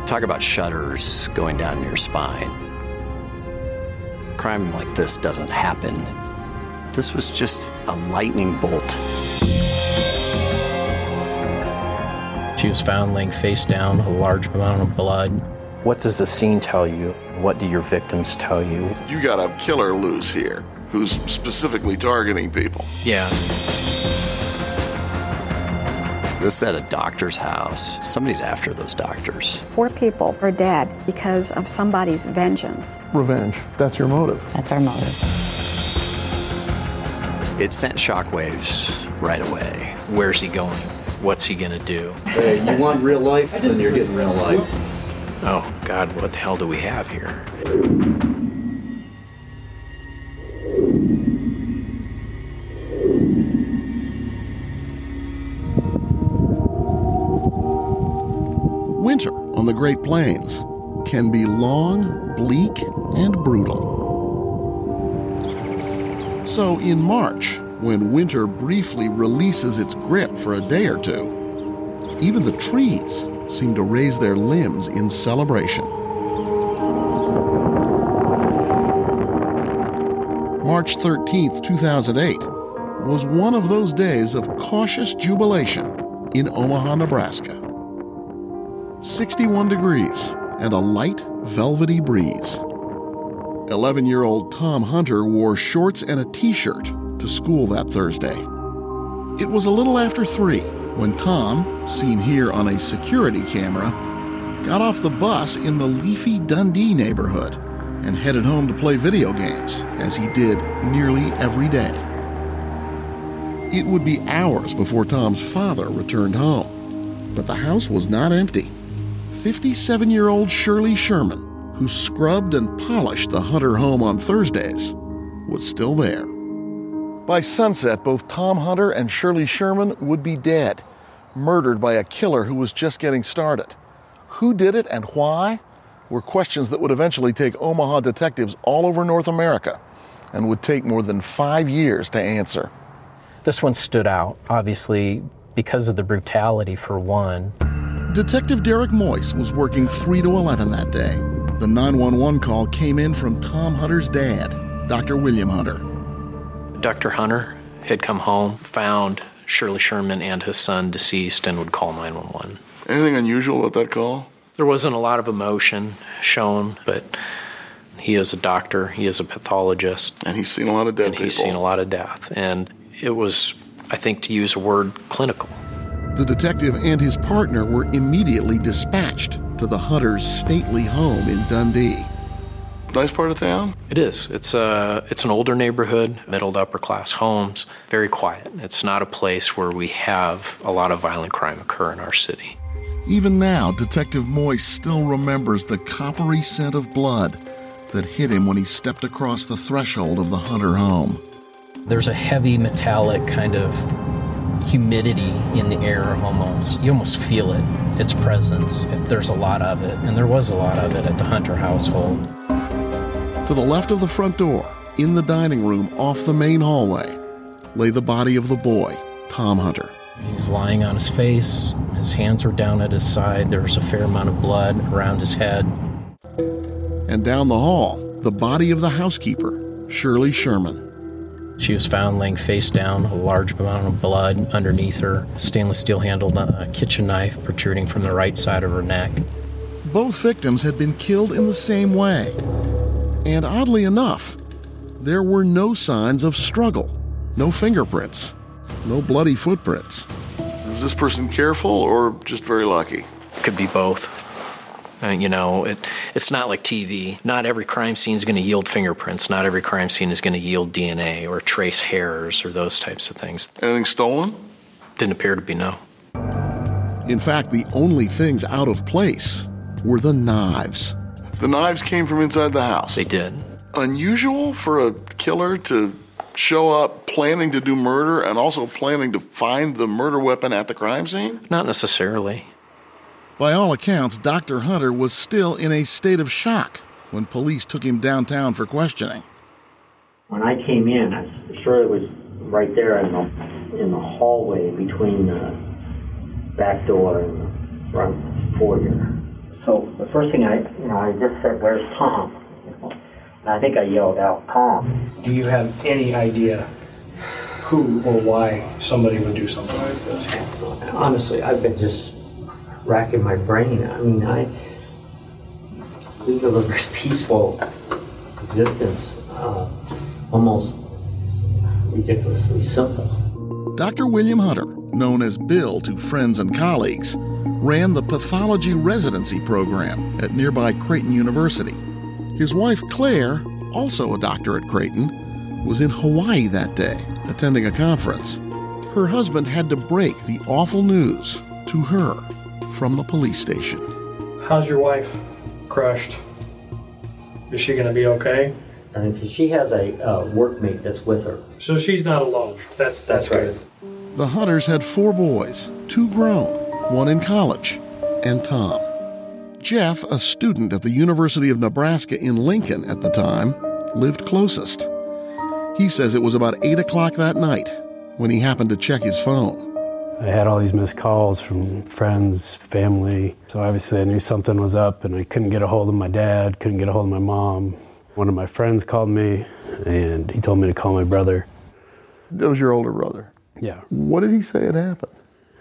Talk about shudders going down your spine. Crime like this doesn't happen. This was just a lightning bolt. She was found laying face down, a large amount of blood. What does the scene tell you? What do your victims tell you? You got a killer loose here who's specifically targeting people. Yeah. This is at a doctor's house. Somebody's after those doctors. 4 people are dead because of somebody's vengeance. Revenge. That's your motive. That's our motive. It sent shockwaves right away. Where's he going? What's he gonna do? Hey, you want real life? Then you're getting real life. Oh, God, what the hell do we have here? Winter on the Great Plains can be long, bleak, and brutal. So in March, when winter briefly releases its grip for a day or two, even the trees seem to raise their limbs in celebration. March 13th, 2008 was one of those days of cautious jubilation in Omaha, Nebraska. 61 degrees and a light, velvety breeze. 11-year-old Tom Hunter wore shorts and a t-shirt to school that Thursday. It was a little after 3 when Tom, seen here on a security camera, got off the bus in the leafy Dundee neighborhood and headed home to play video games, as he did nearly every day. It would be hours before Tom's father returned home, but the house was not empty. 57-year-old Shirley Sherman, who scrubbed and polished the Hunter home on Thursdays, was still there. By sunset, both Tom Hunter and Shirley Sherman would be dead, murdered by a killer who was just getting started. Who did it and why were questions that would eventually take Omaha detectives all over North America and would take more than 5 years to answer. This one stood out, obviously, because of the brutality, for one. Detective Derek Moyse was working 3 to 11 that day. The 911 call came in from Tom Hunter's dad, Dr. William Hunter. Dr. Hunter had come home, found Shirley Sherman and his son deceased, and would call 911. Anything unusual about that call? There wasn't a lot of emotion shown, but he is a doctor, he is a pathologist. And he's seen a lot of dead people. He's seen a lot of death. And it was, I think, to use a word, clinical. The detective and his partner were immediately dispatched to the Hunters' stately home in Dundee. Nice part of town? It is. It's an older neighborhood, middle to upper class homes, very quiet. It's not a place where we have a lot of violent crime occur in our city. Even now, Detective Moyse still remembers the coppery scent of blood that hit him when he stepped across the threshold of the Hunter home. There's a heavy metallic kind of humidity in the air almost. You almost feel it, its presence, if there's a lot of it. And there was a lot of it at the Hunter household. To the left of the front door, in the dining room off the main hallway, lay the body of the boy, Tom Hunter. He's lying on his face. His hands are down at his side. There's a fair amount of blood around his head. And down the hall, the body of the housekeeper, Shirley Sherman. She was found laying face down, a large amount of blood underneath her, a stainless steel handled kitchen knife protruding from the right side of her neck. Both victims had been killed in the same way. And oddly enough, there were no signs of struggle, no fingerprints, no bloody footprints. Was this person careful or just very lucky? Could be both. It's not like TV. Not every crime scene is going to yield fingerprints. Not every crime scene is going to yield DNA or trace hairs or those types of things. Anything stolen? Didn't appear to be, no. In fact, the only things out of place were the knives. The knives came from inside the house? They did. Unusual for a killer to show up planning to do murder and also planning to find the murder weapon at the crime scene? Not necessarily. By all accounts, Dr. Hunter was still in a state of shock when police took him downtown for questioning. When I came in, Shirley was right there in the hallway between the back door and the front foyer. So the first thing I just said, "Where's Tom?" And I think I yelled out, "Tom." Do you have any idea who or why somebody would do something like this? Honestly, I've been just racking my brain. I mean, we live a very peaceful existence, almost ridiculously simple. Dr. William Hunter, known as Bill to friends and colleagues, ran the pathology residency program at nearby Creighton University. His wife, Claire, also a doctor at Creighton, was in Hawaii that day, attending a conference. Her husband had to break the awful news to her from the police station. How's your wife? Crushed. Is she going to be okay? I mean, she has a workmate that's with her. So she's not alone. That's good. Right. The Hunters had 4 boys, 2 grown, 1 in college, and Tom. Jeff, a student at the University of Nebraska in Lincoln at the time, lived closest. He says it was about 8 o'clock that night when he happened to check his phone. I had all these missed calls from friends, family, so obviously I knew something was up, and I couldn't get a hold of my dad, couldn't get a hold of my mom. One of my friends called me, and he told me to call my brother. That was your older brother? Yeah. What did he say had happened?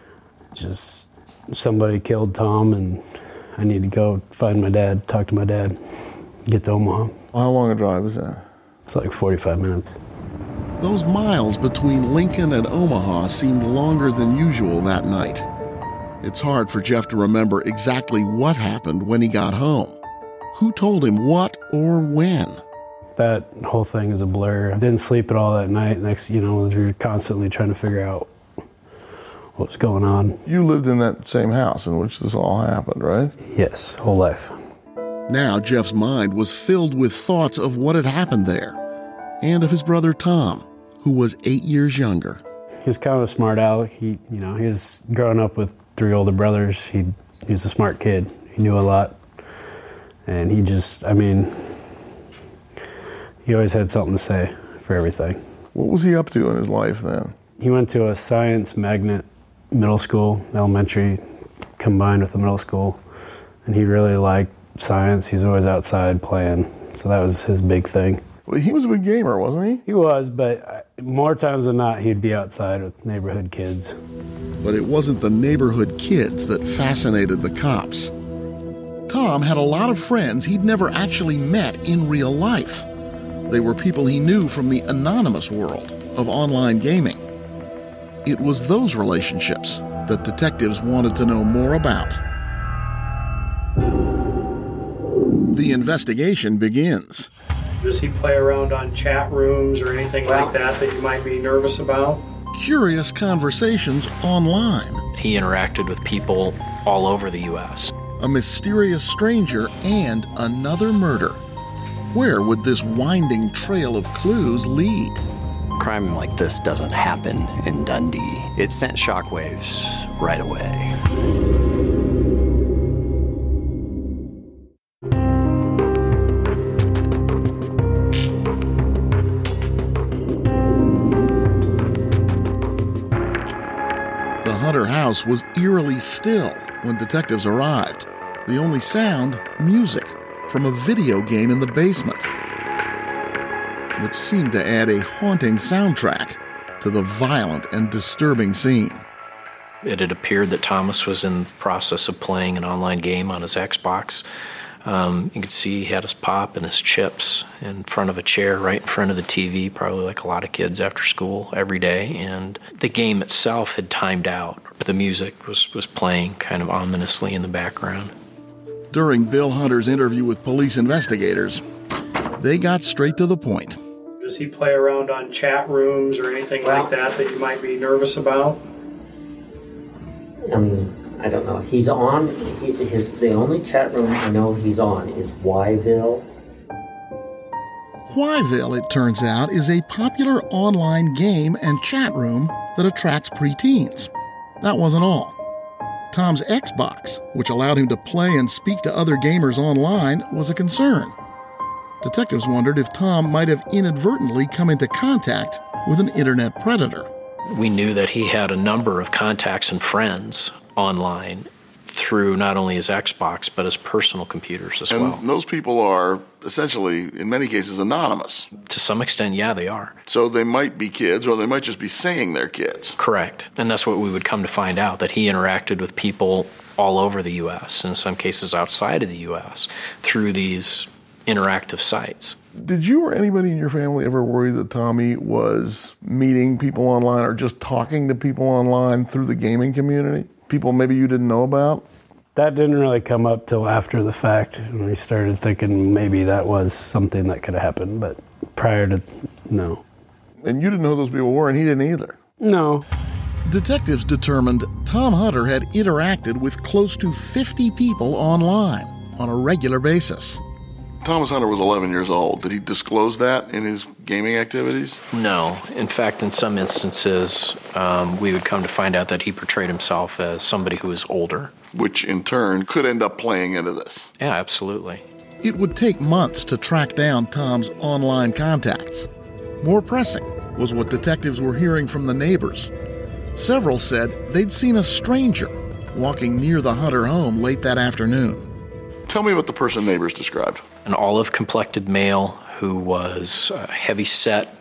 Just somebody killed Tom, and I need to go find my dad, talk to my dad, get to Omaha. How long a drive was that? It's like 45 minutes. Those miles between Lincoln and Omaha seemed longer than usual that night. It's hard for Jeff to remember exactly what happened when he got home. Who told him what or when? That whole thing is a blur. I didn't sleep at all that night. We were constantly trying to figure out what was going on. You lived in that same house in which this all happened, right? Yes, whole life. Now Jeff's mind was filled with thoughts of what had happened there, and of his brother Tom, who was 8 years younger. He was kind of a smart aleck. He was growing up with 3 older brothers. He was a smart kid. He knew a lot. And he always had something to say for everything. What was he up to in his life then? He went to a science magnet middle school, elementary, combined with the middle school. And he really liked science. He's always outside playing. So that was his big thing. Well, he was a big gamer, wasn't he? He was, but more times than not, he'd be outside with neighborhood kids. But it wasn't the neighborhood kids that fascinated the cops. Tom had a lot of friends he'd never actually met in real life. They were people he knew from the anonymous world of online gaming. It was those relationships that detectives wanted to know more about. The investigation begins. Does he play around on chat rooms or anything like that you might be nervous about? Curious conversations online. He interacted with people all over the U.S. A mysterious stranger and another murder. Where would this winding trail of clues lead? Crime like this doesn't happen in Dundee. It sent shockwaves right away. The Hunter house was eerily still when detectives arrived. The only sound, music from a video game in the basement, which seemed to add a haunting soundtrack to the violent and disturbing scene. It had appeared that Thomas was in the process of playing an online game on his Xbox. You could see he had his pop and his chips in front of a chair right in front of the TV, probably like a lot of kids after school every day. And the game itself had timed out. The music was playing kind of ominously in the background. During Bill Hunter's interview with police investigators, they got straight to the point. Does he play around on chat rooms or anything like that you might be nervous about? I don't know. He's on, the only chat room I know he's on is Whyville. Whyville, it turns out, is a popular online game and chat room that attracts preteens. That wasn't all. Tom's Xbox, which allowed him to play and speak to other gamers online, was a concern. Detectives wondered if Tom might have inadvertently come into contact with an internet predator. We knew that he had a number of contacts and friends online through not only his Xbox, but his personal computers as well. And those people are essentially, in many cases, anonymous. To some extent, yeah, they are. So they might be kids, or they might just be saying they're kids. Correct. And that's what we would come to find out, that he interacted with people all over the U.S., in some cases outside of the U.S., through these interactive sites. Did you or anybody in your family ever worry that Tommy was meeting people online or just talking to people online through the gaming community? People maybe you didn't know about? That didn't really come up till after the fact, when we started thinking maybe that was something that could have happened, but prior to, no. And you didn't know who those people were, and he didn't either? No. Detectives determined Tom Hunter had interacted with close to 50 people online on a regular basis. Thomas Hunter was 11 years old. Did he disclose that in his gaming activities? No. In fact, in some instances, we would come to find out that he portrayed himself as somebody who was older. Which, in turn, could end up playing into this. Yeah, absolutely. It would take months to track down Tom's online contacts. More pressing was what detectives were hearing from the neighbors. Several said they'd seen a stranger walking near the Hunter home late that afternoon. Tell me what the person neighbors described. An olive-complected male who was heavy-set,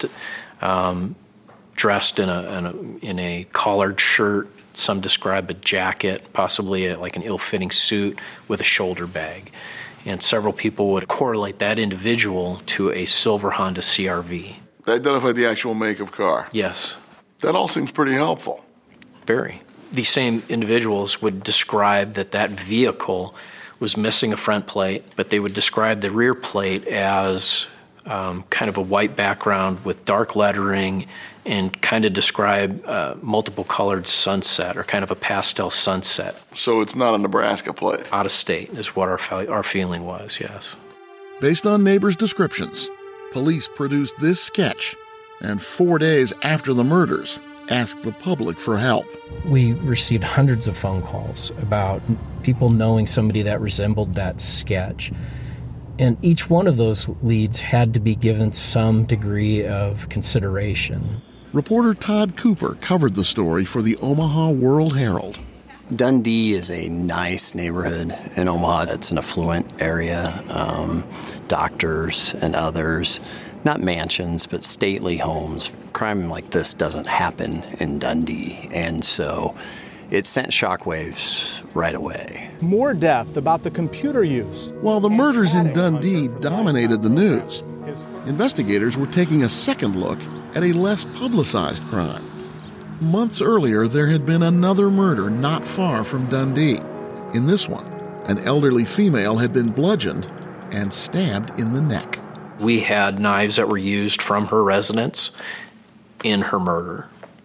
dressed in a collared shirt. Some describe a jacket, possibly like an ill-fitting suit with a shoulder bag. And several people would correlate that individual to a silver Honda CR-V. They identified the actual make of car? Yes. That all seems pretty helpful. Very. These same individuals would describe that vehicle was missing a front plate, but they would describe the rear plate as kind of a white background with dark lettering, and kind of describe multiple colored sunset, or kind of a pastel sunset. So it's not a Nebraska plate? Out of state is what our feeling was, yes. Based on neighbors' descriptions, police produced this sketch, and 4 days after the murders, asked the public for help. We received hundreds of phone calls about people knowing somebody that resembled that sketch. And each one of those leads had to be given some degree of consideration. Reporter Todd Cooper covered the story for the Omaha World-Herald. Dundee is a nice neighborhood in Omaha. It's an affluent area. Doctors and others, not mansions, but stately homes. Crime like this doesn't happen in Dundee, and so it sent shockwaves right away. More depth about the computer use. While the murders in Dundee dominated the news, investigators were taking a second look at a less publicized crime. Months earlier, there had been another murder not far from Dundee. In this one, an elderly female had been bludgeoned and stabbed in the neck. We had knives that were used from her residence in her murder.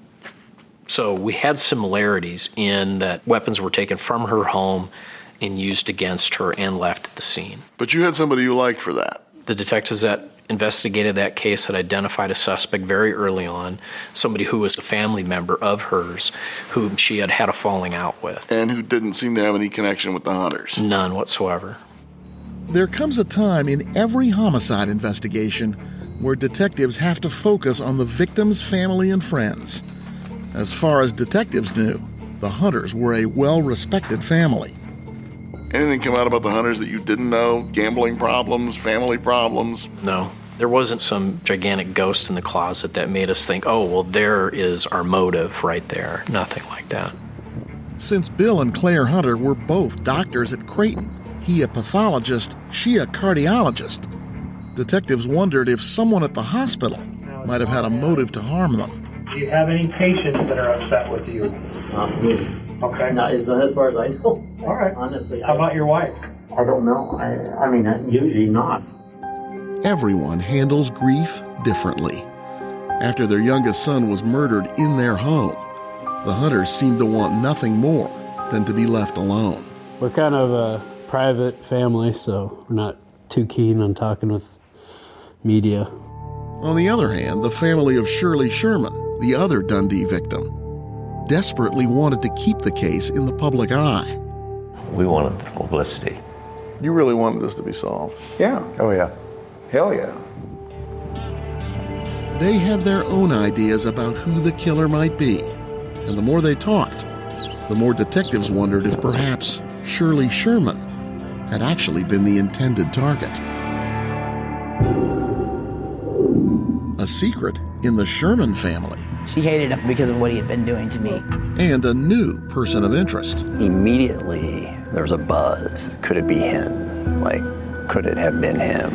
So we had similarities in that weapons were taken from her home and used against her and left at the scene. But you had somebody you liked for that. The detectives that investigated that case had identified a suspect very early on, somebody who was a family member of hers, whom she had had a falling out with. And who didn't seem to have any connection with the Hunters. None whatsoever. There comes a time in every homicide investigation where detectives have to focus on the victim's family and friends. As far as detectives knew, the Hunters were a well-respected family. Anything come out about the Hunters that you didn't know? Gambling problems, family problems? No. There wasn't some gigantic ghost in the closet that made us think, oh, well, there is our motive right there. Nothing like that. Since Bill and Claire Hunter were both doctors at Creighton, he a pathologist, she a cardiologist, detectives wondered if someone at the hospital might have had a motive to harm them. Do you have any patients that are upset with you? Not me. Okay. Not as far as I know. All right. Honestly. How about your wife? I don't know. I mean, usually not. Everyone handles grief differently. After their youngest son was murdered in their home, the Hunters seemed to want nothing more than to be left alone. We're kind of a private family, so we're not too keen on talking with media. On the other hand, the family of Shirley Sherman, the other Dundee victim, desperately wanted to keep the case in the public eye. We wanted the publicity. You really wanted this to be solved? Yeah. Oh, yeah. Hell yeah. They had their own ideas about who the killer might be, and the more they talked, the more detectives wondered if perhaps Shirley Sherman, had actually been the intended target. A secret in the Sherman family. She hated him because of what he had been doing to me. And a new person of interest. Immediately, there was a buzz. Could it be him? Like, could it have been him?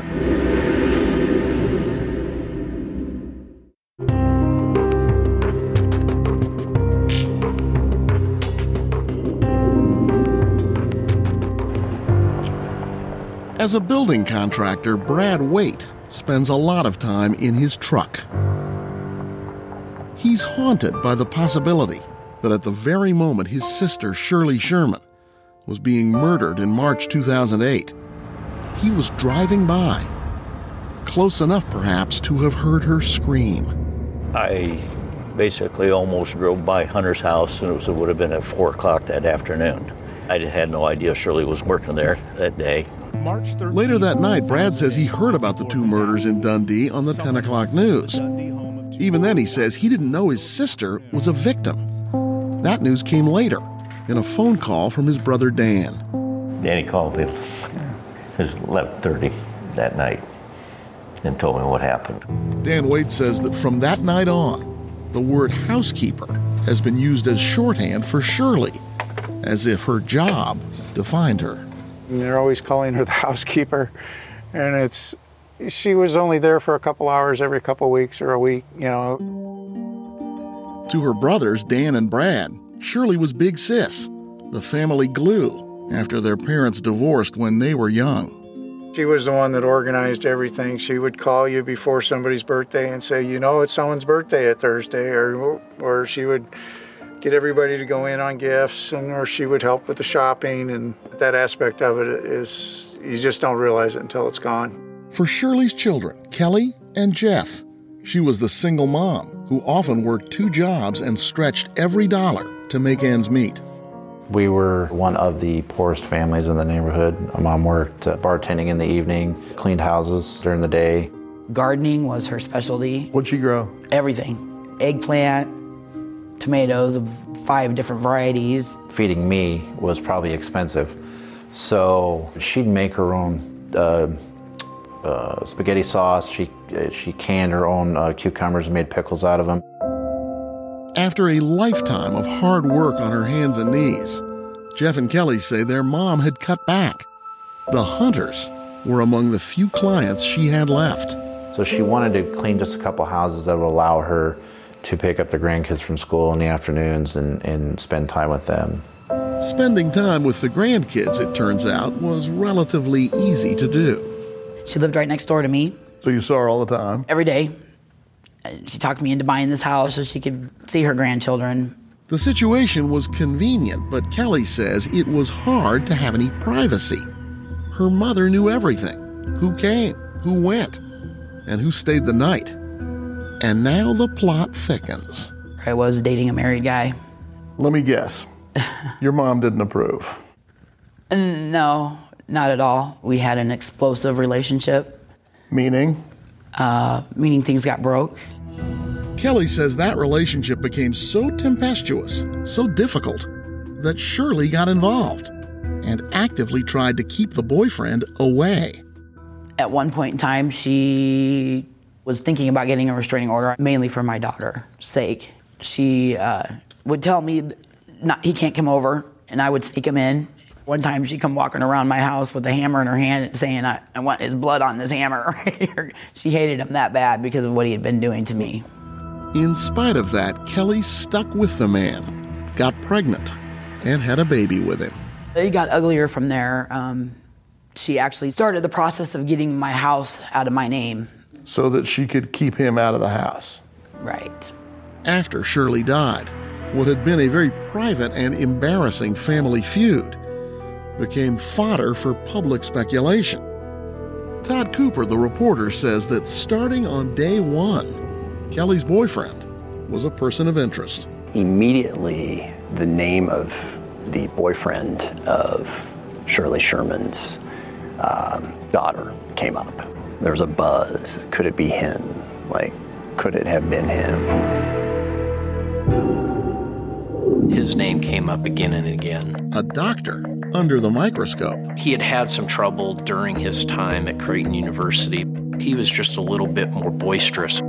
As a building contractor, Brad Waite spends a lot of time in his truck. He's haunted by the possibility that at the very moment his sister, Shirley Sherman, was being murdered in March 2008, he was driving by, close enough perhaps to have heard her scream. I basically almost drove by Hunter's house, and it would have been at 4 o'clock that afternoon. I had no idea Shirley was working there that day. Later that night, Brad says he heard about the 2 murders in Dundee on the 10 o'clock news. Even then, he says he didn't know his sister was a victim. That news came later, in a phone call from his brother Dan. Danny called me. It was 11:30 that night and told me what happened. Dan Waite says that from that night on, the word housekeeper has been used as shorthand for Shirley, as if her job defined her. And they're always calling her the housekeeper, and she was only there for a couple hours every couple weeks or a week, you know. To her brothers, Dan and Brad, Shirley was Big Sis, the family glue, after their parents divorced when they were young. She was the one that organized everything. She would call you before somebody's birthday and say, you know, it's someone's birthday at Thursday, or she would get everybody to go in on gifts, or she would help with the shopping, and that aspect of it is, you just don't realize it until it's gone. For Shirley's children, Kelly and Jeff, she was the single mom who often worked 2 jobs and stretched every dollar to make ends meet. We were one of the poorest families in the neighborhood. My mom worked bartending in the evening, cleaned houses during the day. Gardening was her specialty. What'd she grow? Everything. Eggplant, tomatoes of 5 different varieties. Feeding me was probably expensive, so she'd make her own spaghetti sauce. She canned her own cucumbers and made pickles out of them. After a lifetime of hard work on her hands and knees, Jeff and Kelly say their mom had cut back. The Hunters were among the few clients she had left. So she wanted to clean just a couple houses that would allow her to pick up the grandkids from school in the afternoons and spend time with them. Spending time with the grandkids, it turns out, was relatively easy to do. She lived right next door to me. So you saw her all the time? Every day. She talked me into buying this house so she could see her grandchildren. The situation was convenient, but Kelly says it was hard to have any privacy. Her mother knew everything. Who came, who went, and who stayed the night. And now the plot thickens. I was dating a married guy. Let me guess. Your mom didn't approve. No, not at all. We had an explosive relationship. Meaning? Meaning things got broke. Kelly says that relationship became so tempestuous, so difficult, that Shirley got involved and actively tried to keep the boyfriend away. At one point in time, she was thinking about getting a restraining order, mainly for my daughter's sake. She would tell me he can't come over, and I would sneak him in. One time she'd come walking around my house with a hammer in her hand saying, I want his blood on this hammer right here. She hated him that bad because of what he had been doing to me. In spite of that, Kelly stuck with the man, got pregnant, and had a baby with him. It got uglier from there. She actually started the process of getting my house out of my name. So that she could keep him out of the house. Right. After Shirley died, what had been a very private and embarrassing family feud became fodder for public speculation. Todd Cooper, the reporter, says that starting on day 1, Kelly's boyfriend was a person of interest. Immediately, the name of the boyfriend of Shirley Sherman's daughter came up. There was a buzz. Could it be him? Like, could it have been him? his name came up again and again. A doctor under the microscope. He had had some trouble during his time at Creighton University. He was just a little bit more boisterous.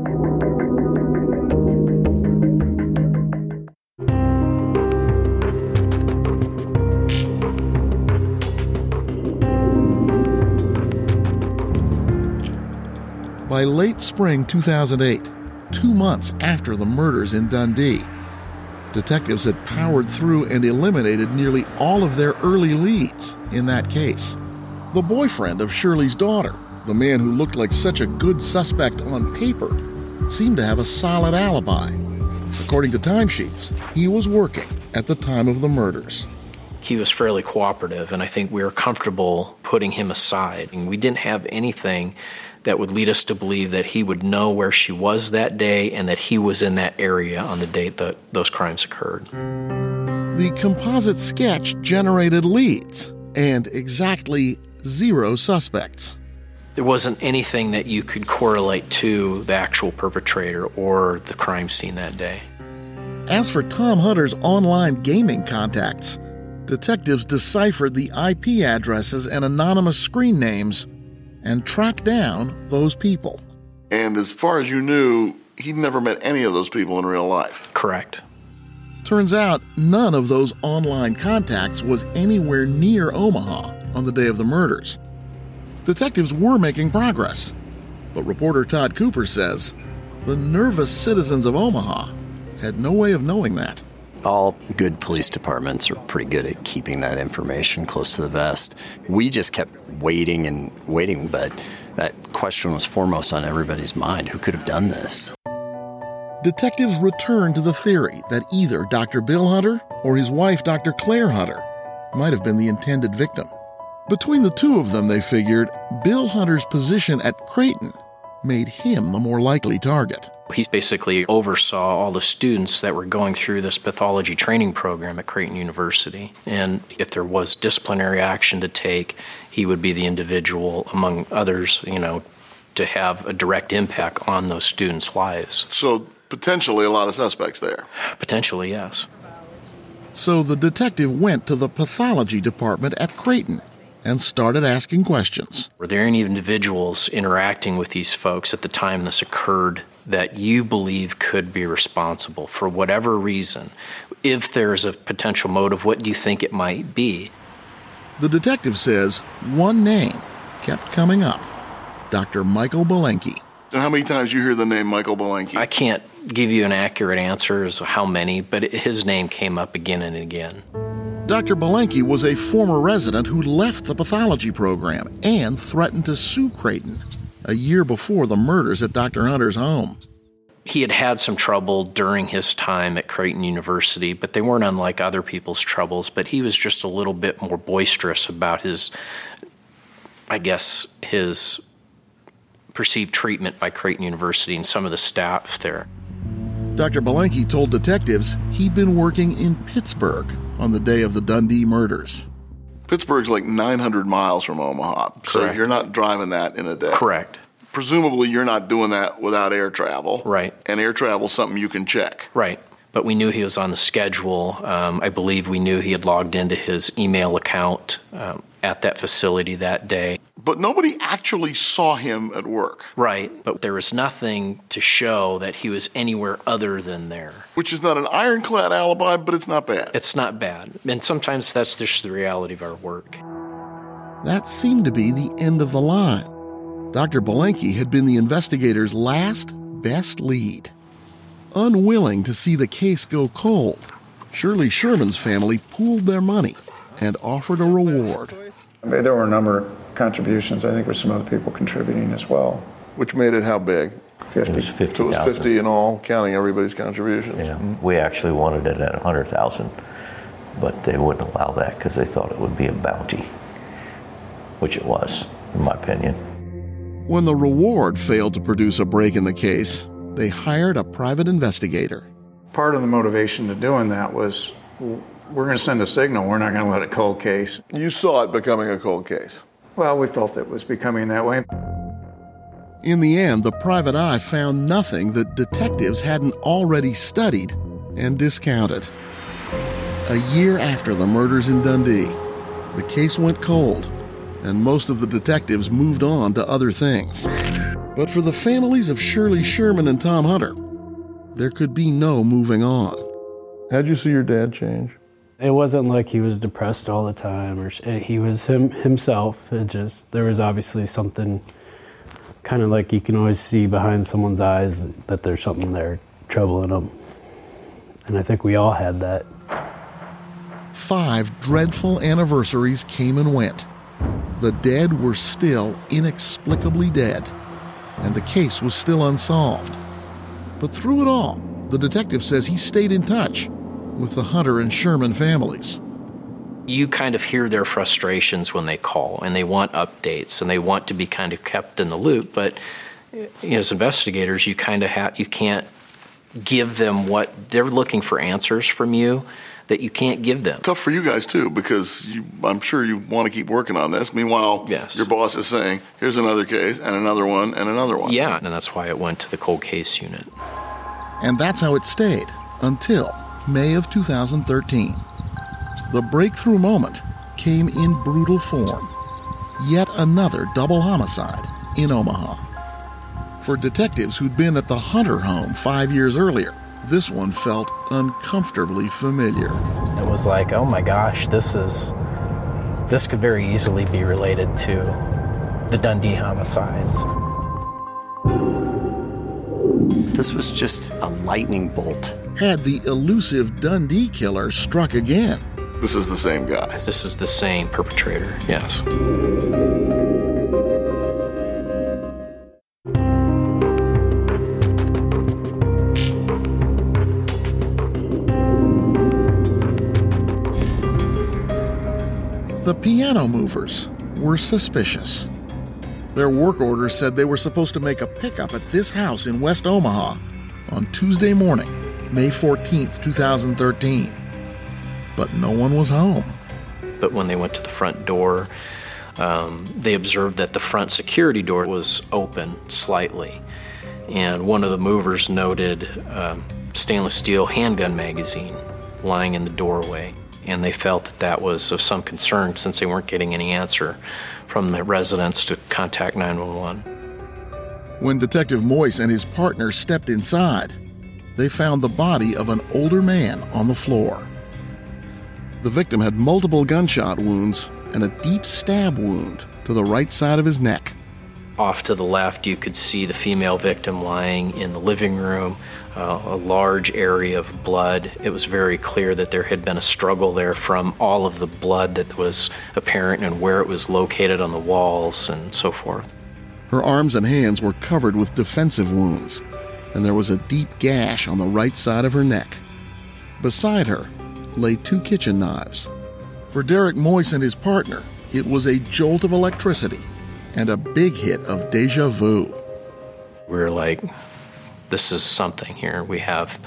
By late spring 2008, 2 months after the murders in Dundee, detectives had powered through and eliminated nearly all of their early leads in that case. The boyfriend of Shirley's daughter, the man who looked like such a good suspect on paper, seemed to have a solid alibi. According to timesheets, he was working at the time of the murders. He was fairly cooperative, and I think we were comfortable putting him aside. And we didn't have anything that would lead us to believe that he would know where she was that day and that he was in that area on the date that those crimes occurred. The composite sketch generated leads and exactly 0 suspects. There wasn't anything that you could correlate to the actual perpetrator or the crime scene that day. As for Tom Hunter's online gaming contacts, detectives deciphered the IP addresses and anonymous screen names and tracked down those people. And as far as you knew, he'd never met any of those people in real life. Correct. Turns out none of those online contacts was anywhere near Omaha on the day of the murders. Detectives were making progress, but reporter Todd Cooper says the nervous citizens of Omaha had no way of knowing that. All good police departments are pretty good at keeping that information close to the vest. We just kept waiting and waiting, but that question was foremost on everybody's mind. Who could have done this? Detectives returned to the theory that either Dr. Bill Hunter or his wife, Dr. Claire Hunter, might have been the intended victim. Between the two of them, they figured Bill Hunter's position at Creighton made him the more likely target. He basically oversaw all the students that were going through this pathology training program at Creighton University. And if there was disciplinary action to take, he would be the individual, among others, to have a direct impact on those students' lives. So potentially a lot of suspects there. Potentially, yes. So the detective went to the pathology department at Creighton and started asking questions. Were there any individuals interacting with these folks at the time this occurred that you believe could be responsible for whatever reason? If there's a potential motive, what do you think it might be? The detective says one name kept coming up: Dr. Michael Belenky. And how many times you hear the name Michael Belenky? I can't give you an accurate answer as to how many, but his name came up again and again. Dr. Belenky was a former resident who left the pathology program and threatened to sue Creighton a year before the murders at Dr. Hunter's home. He had had some trouble during his time at Creighton University, but they weren't unlike other people's troubles, but he was just a little bit more boisterous about his perceived treatment by Creighton University and some of the staff there. Dr. Belenky told detectives he'd been working in Pittsburgh on the day of the Dundee murders. Pittsburgh's like 900 miles from Omaha, so Correct. You're not driving that in a day. Correct. Presumably you're not doing that without air travel. Right. And air travel's something you can check. Right. But we knew he was on the schedule. I believe we knew he had logged into his email account at that facility that day. But nobody actually saw him at work. Right, but there was nothing to show that he was anywhere other than there. Which is not an ironclad alibi, but it's not bad. It's not bad. And sometimes that's just the reality of our work. That seemed to be the end of the line. Dr. Belenky had been the investigators' last best lead. Unwilling to see the case go cold, Shirley Sherman's family pooled their money and offered a reward. There were a number of contributions. I think there were some other people contributing as well. Which made it how big? 50. It was 50,000. So it was 50 in all, counting everybody's contributions. Yeah, we actually wanted it at 100,000, but they wouldn't allow that because they thought it would be a bounty, which it was, in my opinion. When the reward failed to produce a break in the case, they hired a private investigator. Part of the motivation to doing that was we're going to send a signal. We're not going to let it cold case. You saw it becoming a cold case. Well, we felt it was becoming that way. In the end, the private eye found nothing that detectives hadn't already studied and discounted. A year after the murders in Dundee, the case went cold, and most of the detectives moved on to other things. But for the families of Shirley Sherman and Tom Hunter, there could be no moving on. How'd you see your dad change? It wasn't like he was depressed all the time, or he was himself. There was obviously something kind of like you can always see behind someone's eyes that there's something there troubling them. And I think we all had that. 5 dreadful anniversaries came and went. The dead were still inexplicably dead, and the case was still unsolved. But through it all, the detective says he stayed in touch with the Hunter and Sherman families. You kind of hear their frustrations when they call, and they want updates, and they want to be kind of kept in the loop. But as investigators, you kind of you can't give them what they're looking for, answers from you that you can't give them. Tough for you guys, too, because I'm sure you want to keep working on this. Meanwhile, yes, your boss is saying, here's another case, and another one, and another one. Yeah, and that's why it went to the cold case unit. And that's how it stayed until May of 2013. The breakthrough moment came in brutal form. Yet another double homicide in Omaha. For detectives who'd been at the Hunter home 5 years earlier, this one felt uncomfortably familiar. It was like, oh my gosh, this could very easily be related to the Dundee homicides. This was just a lightning bolt. Had the elusive Dundee killer struck again? This is the same guy. This is the same perpetrator, yes. The piano movers were suspicious. Their work order said they were supposed to make a pickup at this house in West Omaha on Tuesday morning, May 14th, 2013. But no one was home. But when they went to the front door, they observed that the front security door was open slightly. And one of the movers noted a stainless steel handgun magazine lying in the doorway. And they felt that that was of some concern since they weren't getting any answer from the residents to contact 911. When Detective Moyse and his partner stepped inside, they found the body of an older man on the floor. The victim had multiple gunshot wounds and a deep stab wound to the right side of his neck. Off to the left, you could see the female victim lying in the living room, a large area of blood. It was very clear that there had been a struggle there from all of the blood that was apparent and where it was located on the walls and so forth. Her arms and hands were covered with defensive wounds, and there was a deep gash on the right side of her neck. Beside her lay 2 kitchen knives. For Derek Moyse and his partner, it was a jolt of electricity and a big hit of déjà vu. We were like, this is something here. We have,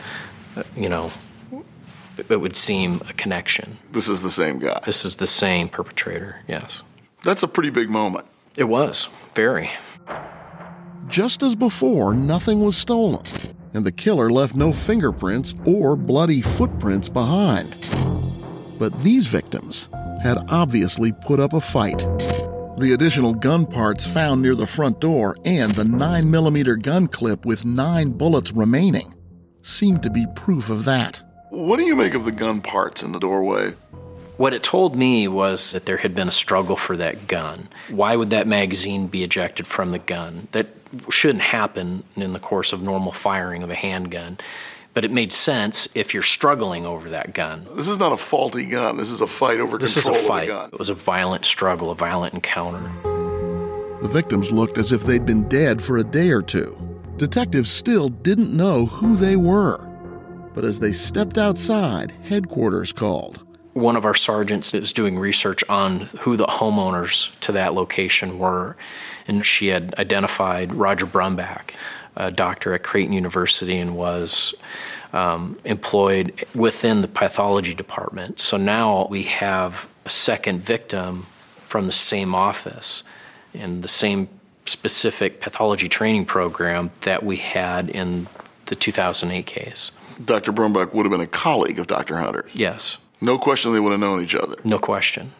it would seem a connection. This is the same guy. This is the same perpetrator, yes. That's a pretty big moment. It was, very. Just as before, nothing was stolen, and the killer left no fingerprints or bloody footprints behind. But these victims had obviously put up a fight. The additional gun parts found near the front door and the 9mm gun clip with 9 bullets remaining seemed to be proof of that. What do you make of the gun parts in the doorway? What it told me was that there had been a struggle for that gun. Why would that magazine be ejected from the gun? That shouldn't happen in the course of normal firing of a handgun. But it made sense if you're struggling over that gun. This is not a faulty gun. This is a fight over control of the gun. It was a violent struggle, a violent encounter. The victims looked as if they'd been dead for a day or two. Detectives still didn't know who they were. But as they stepped outside, headquarters called. One of our sergeants was doing research on who the homeowners to that location were, and she had identified Roger Brumbach, a doctor at Creighton University, and was employed within the pathology department. So now we have a second victim from the same office and the same specific pathology training program that we had in the 2008 case. Dr. Brumbach would have been a colleague of Dr. Hunter's. Yes. No question they would have known each other. No question.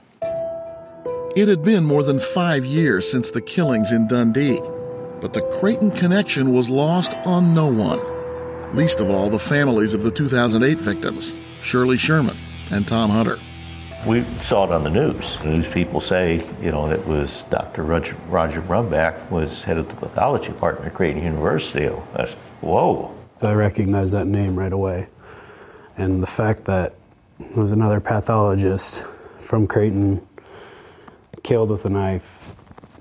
It had been more than 5 years since the killings in Dundee, but the Creighton connection was lost on no one, least of all the families of the 2008 victims, Shirley Sherman and Tom Hunter. We saw it on the news. The news people say, it was Dr. Roger Brumback was head of the pathology department at Creighton University. I said, whoa. So I recognized that name right away. And the fact that it was another pathologist from Creighton killed with a knife,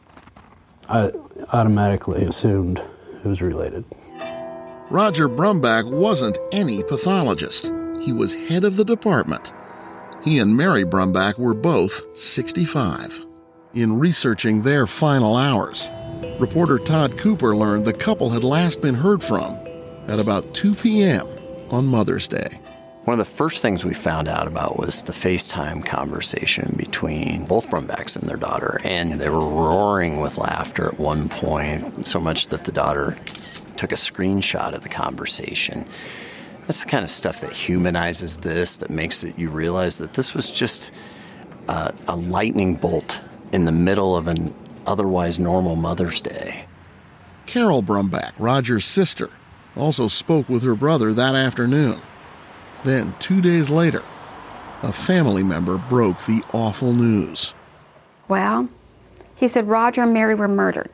I automatically assumed it was related. Roger Brumback wasn't any pathologist. He was head of the department. He and Mary Brumback were both 65. In researching their final hours, reporter Todd Cooper learned the couple had last been heard from at about 2 p.m. on Mother's Day. One of the first things we found out about was the FaceTime conversation between both Brumbacks and their daughter, and they were roaring with laughter at one point, so much that the daughter took a screenshot of the conversation. That's the kind of stuff that humanizes this, that makes you realize that this was just a lightning bolt in the middle of an otherwise normal Mother's Day. Carol Brumback, Roger's sister, also spoke with her brother that afternoon. Then, 2 days later, a family member broke the awful news. Well, he said Roger and Mary were murdered.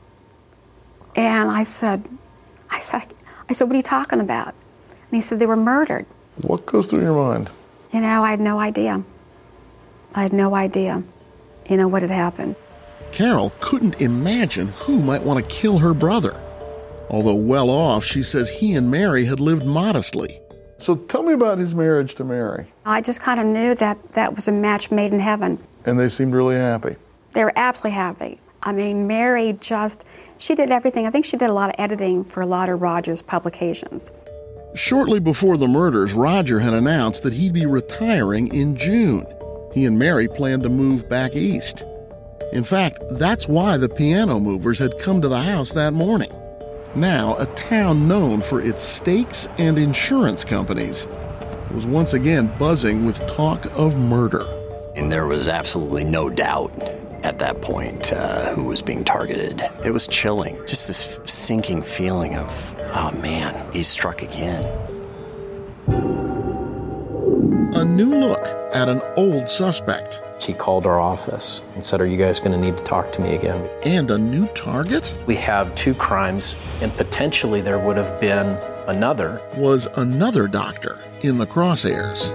And I said, what are you talking about? And he said they were murdered. What goes through your mind? I had no idea. I had no idea, what had happened. Carol couldn't imagine who might want to kill her brother. Although well off, she says he and Mary had lived modestly. So tell me about his marriage to Mary. I just kind of knew that was a match made in heaven. And they seemed really happy. They were absolutely happy. Mary she did everything. I think she did a lot of editing for a lot of Roger's publications. Shortly before the murders, Roger had announced that he'd be retiring in June. He and Mary planned to move back east. In fact, that's why the Piano Movers had come to the house that morning. Now a town known for its steaks and insurance companies was once again buzzing with talk of murder. And there was absolutely no doubt at that point who was being targeted. It was chilling, just this sinking feeling of, oh man, he's struck again. A new look at an old suspect. He called our office and said, are you guys going to need to talk to me again? And a new target? We have 2 crimes, and potentially there would have been another. Was another doctor in the crosshairs.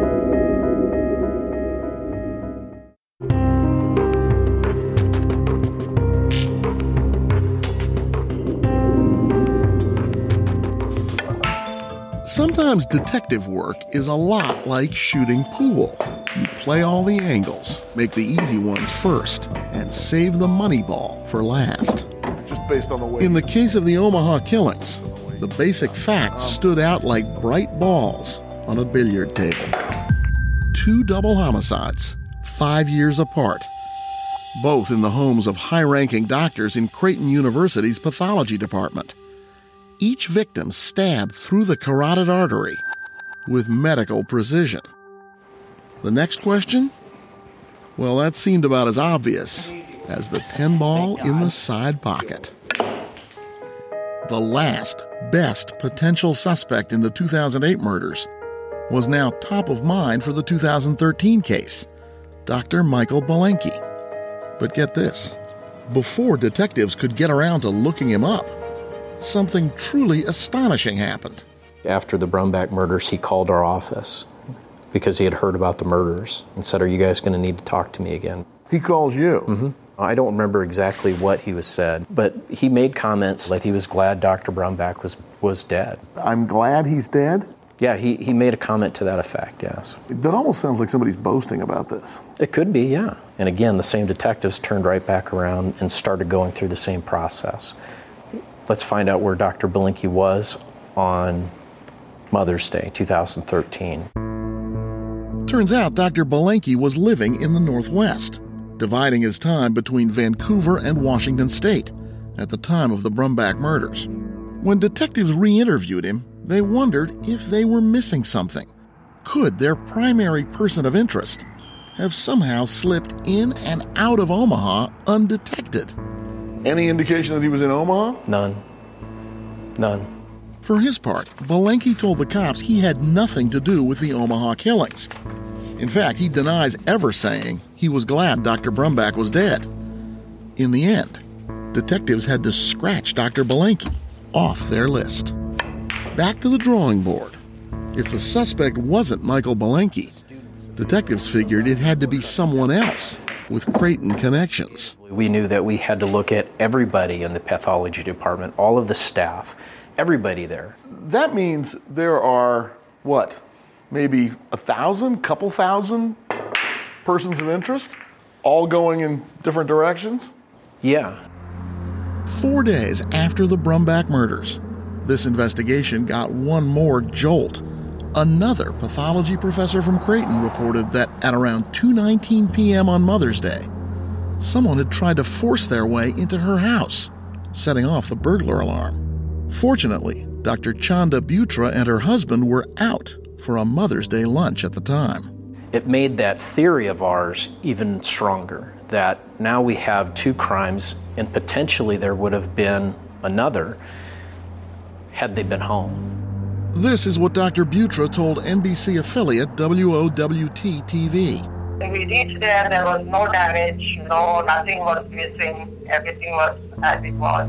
Sometimes detective work is a lot like shooting pool. You play all the angles, make the easy ones first, and save the money ball for last. Just based on the way. In the case of the Omaha killings, the basic facts stood out like bright balls on a billiard table. 2 double homicides, 5 years apart, both in the homes of high-ranking doctors in Creighton University's pathology department. Each victim stabbed through the carotid artery with medical precision. The next question? Well, that seemed about as obvious as the 10-ball in the side pocket. The last, best potential suspect in the 2008 murders was now top of mind for the 2013 case, Dr. Michael Belenky. But get this, before detectives could get around to looking him up, something truly astonishing happened. After the Brumback murders, he called our office because he had heard about the murders and said, are you guys going to need to talk to me again? He calls you? Mm-hmm. I don't remember exactly what he was said, but he made comments like he was glad Dr. Brumback was dead. I'm glad he's dead? Yeah, he made a comment to that effect, yes. That almost sounds like somebody's boasting about this. It could be, yeah. And again, the same detectives turned right back around and started going through the same process. Let's find out where Dr. Belenky was on Mother's Day, 2013. Turns out Dr. Belenky was living in the Northwest, dividing his time between Vancouver and Washington State at the time of the Brumback murders. When detectives re-interviewed him, they wondered if they were missing something. Could their primary person of interest have somehow slipped in and out of Omaha undetected? Any indication that he was in Omaha? None. For his part, Belenky told the cops he had nothing to do with the Omaha killings. In fact, he denies ever saying he was glad Dr. Brumback was dead. In the end, detectives had to scratch Dr. Belenky off their list. Back to the drawing board. If the suspect wasn't Michael Belenky, detectives figured it had to be someone else with Creighton connections. We knew that we had to look at everybody in the pathology department, all of the staff, everybody there. That means there are, what, maybe 1,000, couple thousand persons of interest, all going in different directions? Yeah. 4 days after the Brumback murders, this investigation got one more jolt. Another pathology professor from Creighton reported that at around 2:19 p.m. on Mother's Day, someone had tried to force their way into her house, setting off the burglar alarm. Fortunately, Dr. Chanda Butra and her husband were out for a Mother's Day lunch at the time. It made that theory of ours even stronger, that now we have two crimes and potentially there would have been another had they been home. This is what Dr. Butra told NBC affiliate WOWT-TV. We reached there was no damage, nothing was missing, everything was as it was.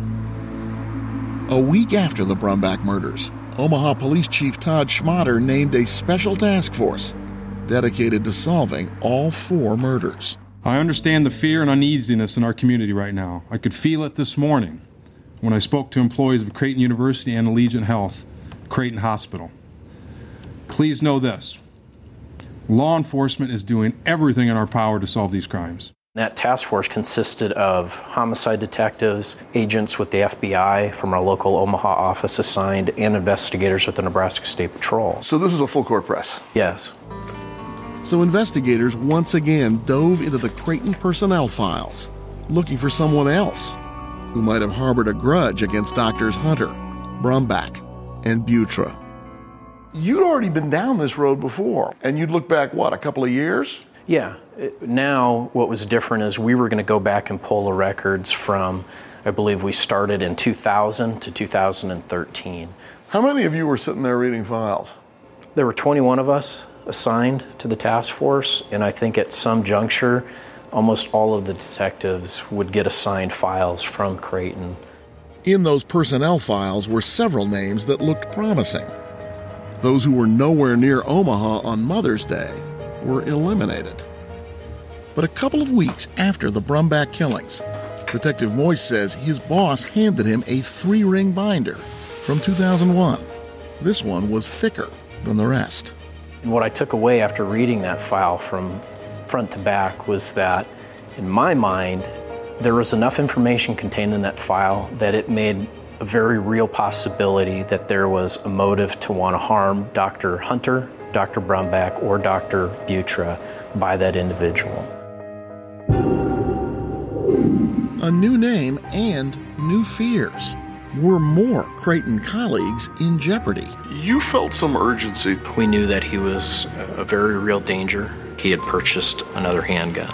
A week after the Brumback murders, Omaha Police Chief Todd Schmatter named a special task force dedicated to solving all 4 murders. I understand the fear and uneasiness in our community right now. I could feel it this morning when I spoke to employees of Creighton University and Allegiant Health, Creighton Hospital. Please know this. Law enforcement is doing everything in our power to solve these crimes. That task force consisted of homicide detectives, agents with the FBI from our local Omaha office assigned, and investigators with the Nebraska State Patrol. So this is a full court press? Yes. So investigators once again dove into the Creighton personnel files, looking for someone else who might have harbored a grudge against Doctors Hunter, Brumback, and Butra. You'd already been down this road before, and you'd look back, what, a couple of years? Yeah. Now what was different is we were going to go back and pull the records from, I believe we started in 2000 to 2013. How many of you were sitting there reading files? There were 21 of us assigned to the task force, and I think at some juncture, almost all of the detectives would get assigned files from Creighton. In those personnel files were several names that looked promising. Those who were nowhere near Omaha on Mother's Day were eliminated. But a couple of weeks after the Brumback killings, Detective Moyse says his boss handed him a 3-ring binder from 2001. This one was thicker than the rest. And what I took away after reading that file from front to back was that, in my mind, there was enough information contained in that file that it made a very real possibility that there was a motive to want to harm Dr. Hunter, Dr. Brumback, or Dr. Butra by that individual. A new name and new fears. Were more Creighton colleagues in jeopardy? You felt some urgency. We knew that he was a very real danger. He had purchased another handgun.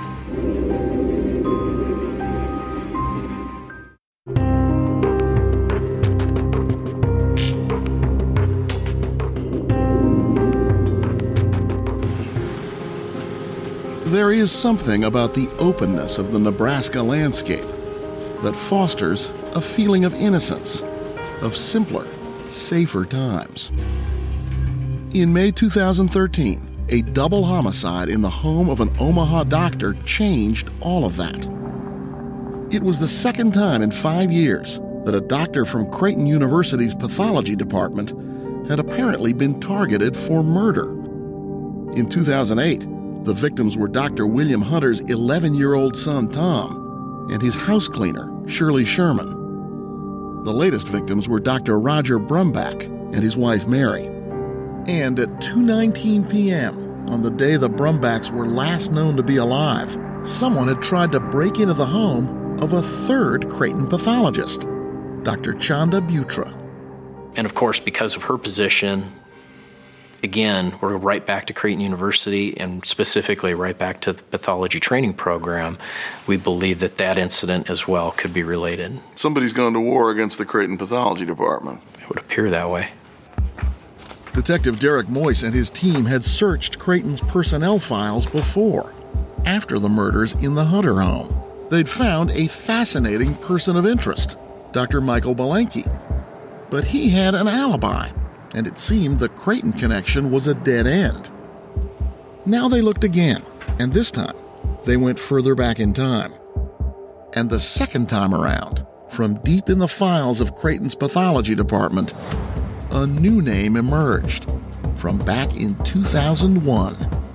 There is something about the openness of the Nebraska landscape that fosters a feeling of innocence, of simpler, safer times. In May 2013, a double homicide in the home of an Omaha doctor changed all of that. It was the second time in 5 years that a doctor from Creighton University's pathology department had apparently been targeted for murder. In 2008, the victims were Dr. William Hunter's 11-year-old son, Tom, and his house cleaner, Shirley Sherman. The latest victims were Dr. Roger Brumback and his wife, Mary. And at 2:19 p.m., on the day the Brumbacks were last known to be alive, someone had tried to break into the home of a third Creighton pathologist, Dr. Chanda Butra. And of course, because of her position, Again, we're right back to Creighton University and specifically right back to the pathology training program. We believe that that incident as well could be related. Somebody's gone to war against the Creighton Pathology Department. It would appear that way. Detective Derek Moyce and his team had searched Creighton's personnel files before, after the murders in the Hunter home. They'd found a fascinating person of interest, Dr. Michael Belenke. But he had an alibi, and it seemed the Creighton connection was a dead end. Now they looked again, and this time they went further back in time. And the second time around, from deep in the files of Creighton's pathology department, a new name emerged from back in 2001,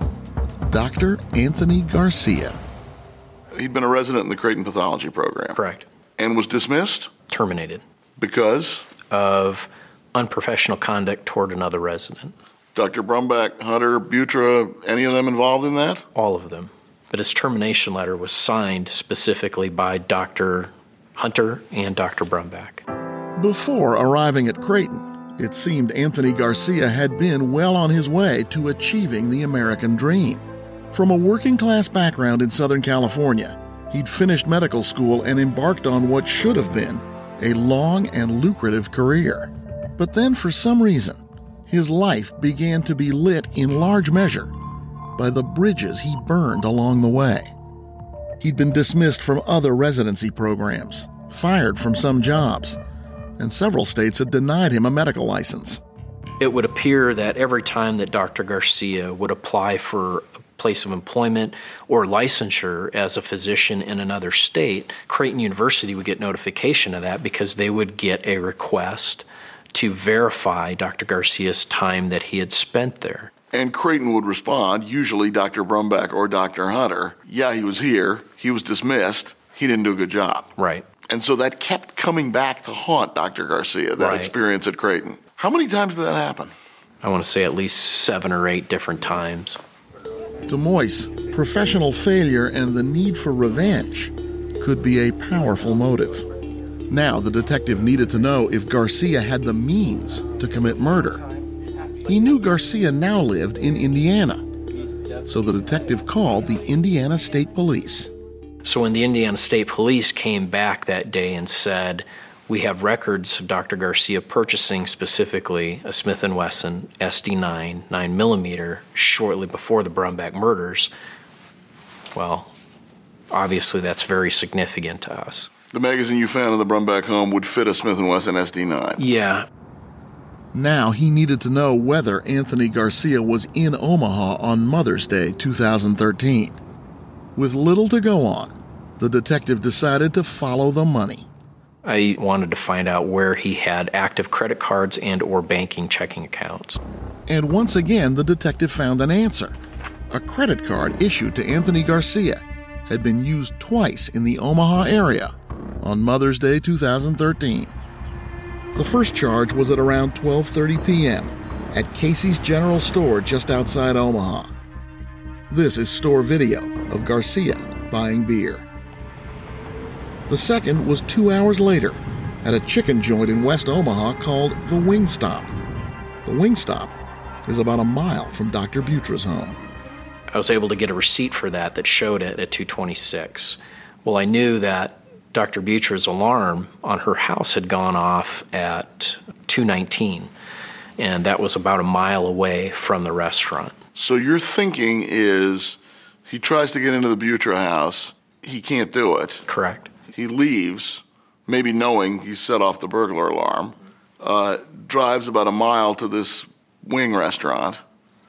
Dr. Anthony Garcia. He'd been a resident in the Creighton pathology program. Correct. And was dismissed? Terminated. Because? Of unprofessional conduct toward another resident. Dr. Brumback, Hunter, Butra, any of them involved in that? All of them. But his termination letter was signed specifically by Dr. Hunter and Dr. Brumback. Before arriving at Creighton, it seemed Anthony Garcia had been well on his way to achieving the American dream. From a working-class background in Southern California, he'd finished medical school and embarked on what should have been a long and lucrative career. But then, for some reason, his life began to be lit in large measure by the bridges he burned along the way. He'd been dismissed from other residency programs, fired from some jobs, and several states had denied him a medical license. It would appear that every time that Dr. Garcia would apply for a place of employment or licensure as a physician in another state, Creighton University would get notification of that because they would get a request to verify Dr. Garcia's time that he had spent there. And Creighton would respond, usually Dr. Brumback or Dr. Hunter, yeah, he was here, he was dismissed, he didn't do a good job. Right. And so that kept coming back to haunt Dr. Garcia, that experience at Creighton. How many times did that happen? I want to say at least 7 or 8 different times. To Moyce, professional failure and the need for revenge could be a powerful motive. Now the detective needed to know if Garcia had the means to commit murder. He knew Garcia now lived in Indiana, so the detective called the Indiana State Police. So when the Indiana State Police came back that day and said, we have records of Dr. Garcia purchasing specifically a Smith & Wesson SD9 9mm shortly before the Brumback murders, well, obviously that's very significant to us. The magazine you found in the Brumback home would fit a Smith & Wesson SD9. Yeah. Now he needed to know whether Anthony Garcia was in Omaha on Mother's Day 2013. With little to go on, the detective decided to follow the money. I wanted to find out where he had active credit cards and or banking checking accounts. And once again, the detective found an answer. A credit card issued to Anthony Garcia had been used twice in the Omaha area on Mother's Day 2013. The first charge was at around 12:30 p.m. at Casey's General Store just outside Omaha. This is store video of Garcia buying beer. The second was 2 hours later at a chicken joint in West Omaha called the Wingstop. The Wingstop is about a mile from Dr. Butra's home. I was able to get a receipt for that showed it at 2:26. Well, I knew that Dr. Butra's alarm on her house had gone off at 2:19, and that was about a mile away from the restaurant. So your thinking is he tries to get into the Butra house, he can't do it. Correct. He leaves, maybe knowing he set off the burglar alarm, drives about a mile to this wing restaurant,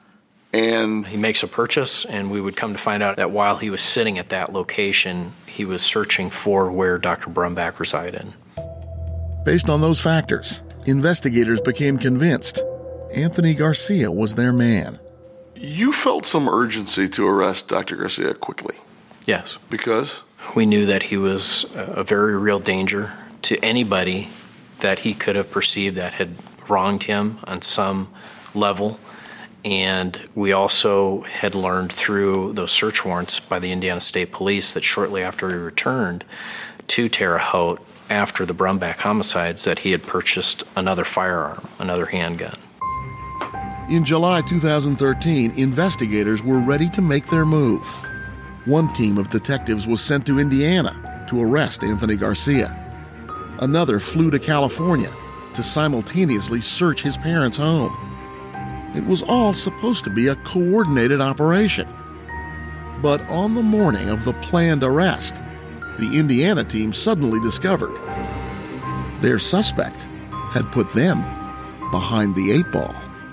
and he makes a purchase, and we would come to find out that while he was sitting at that location, he was searching for where Dr. Brumback resided. Based on those factors, investigators became convinced Anthony Garcia was their man. You felt some urgency to arrest Dr. Garcia quickly. Yes. Because? We knew that he was a very real danger to anybody that he could have perceived that had wronged him on some level. And we also had learned through those search warrants by the Indiana State Police that shortly after he returned to Terre Haute after the Brumback homicides that he had purchased another firearm, another handgun. In July 2013, investigators were ready to make their move. One team of detectives was sent to Indiana to arrest Anthony Garcia. Another flew to California to simultaneously search his parents' home. It was all supposed to be a coordinated operation. But on the morning of the planned arrest, the Indiana team suddenly discovered their suspect had put them behind the 8 ball.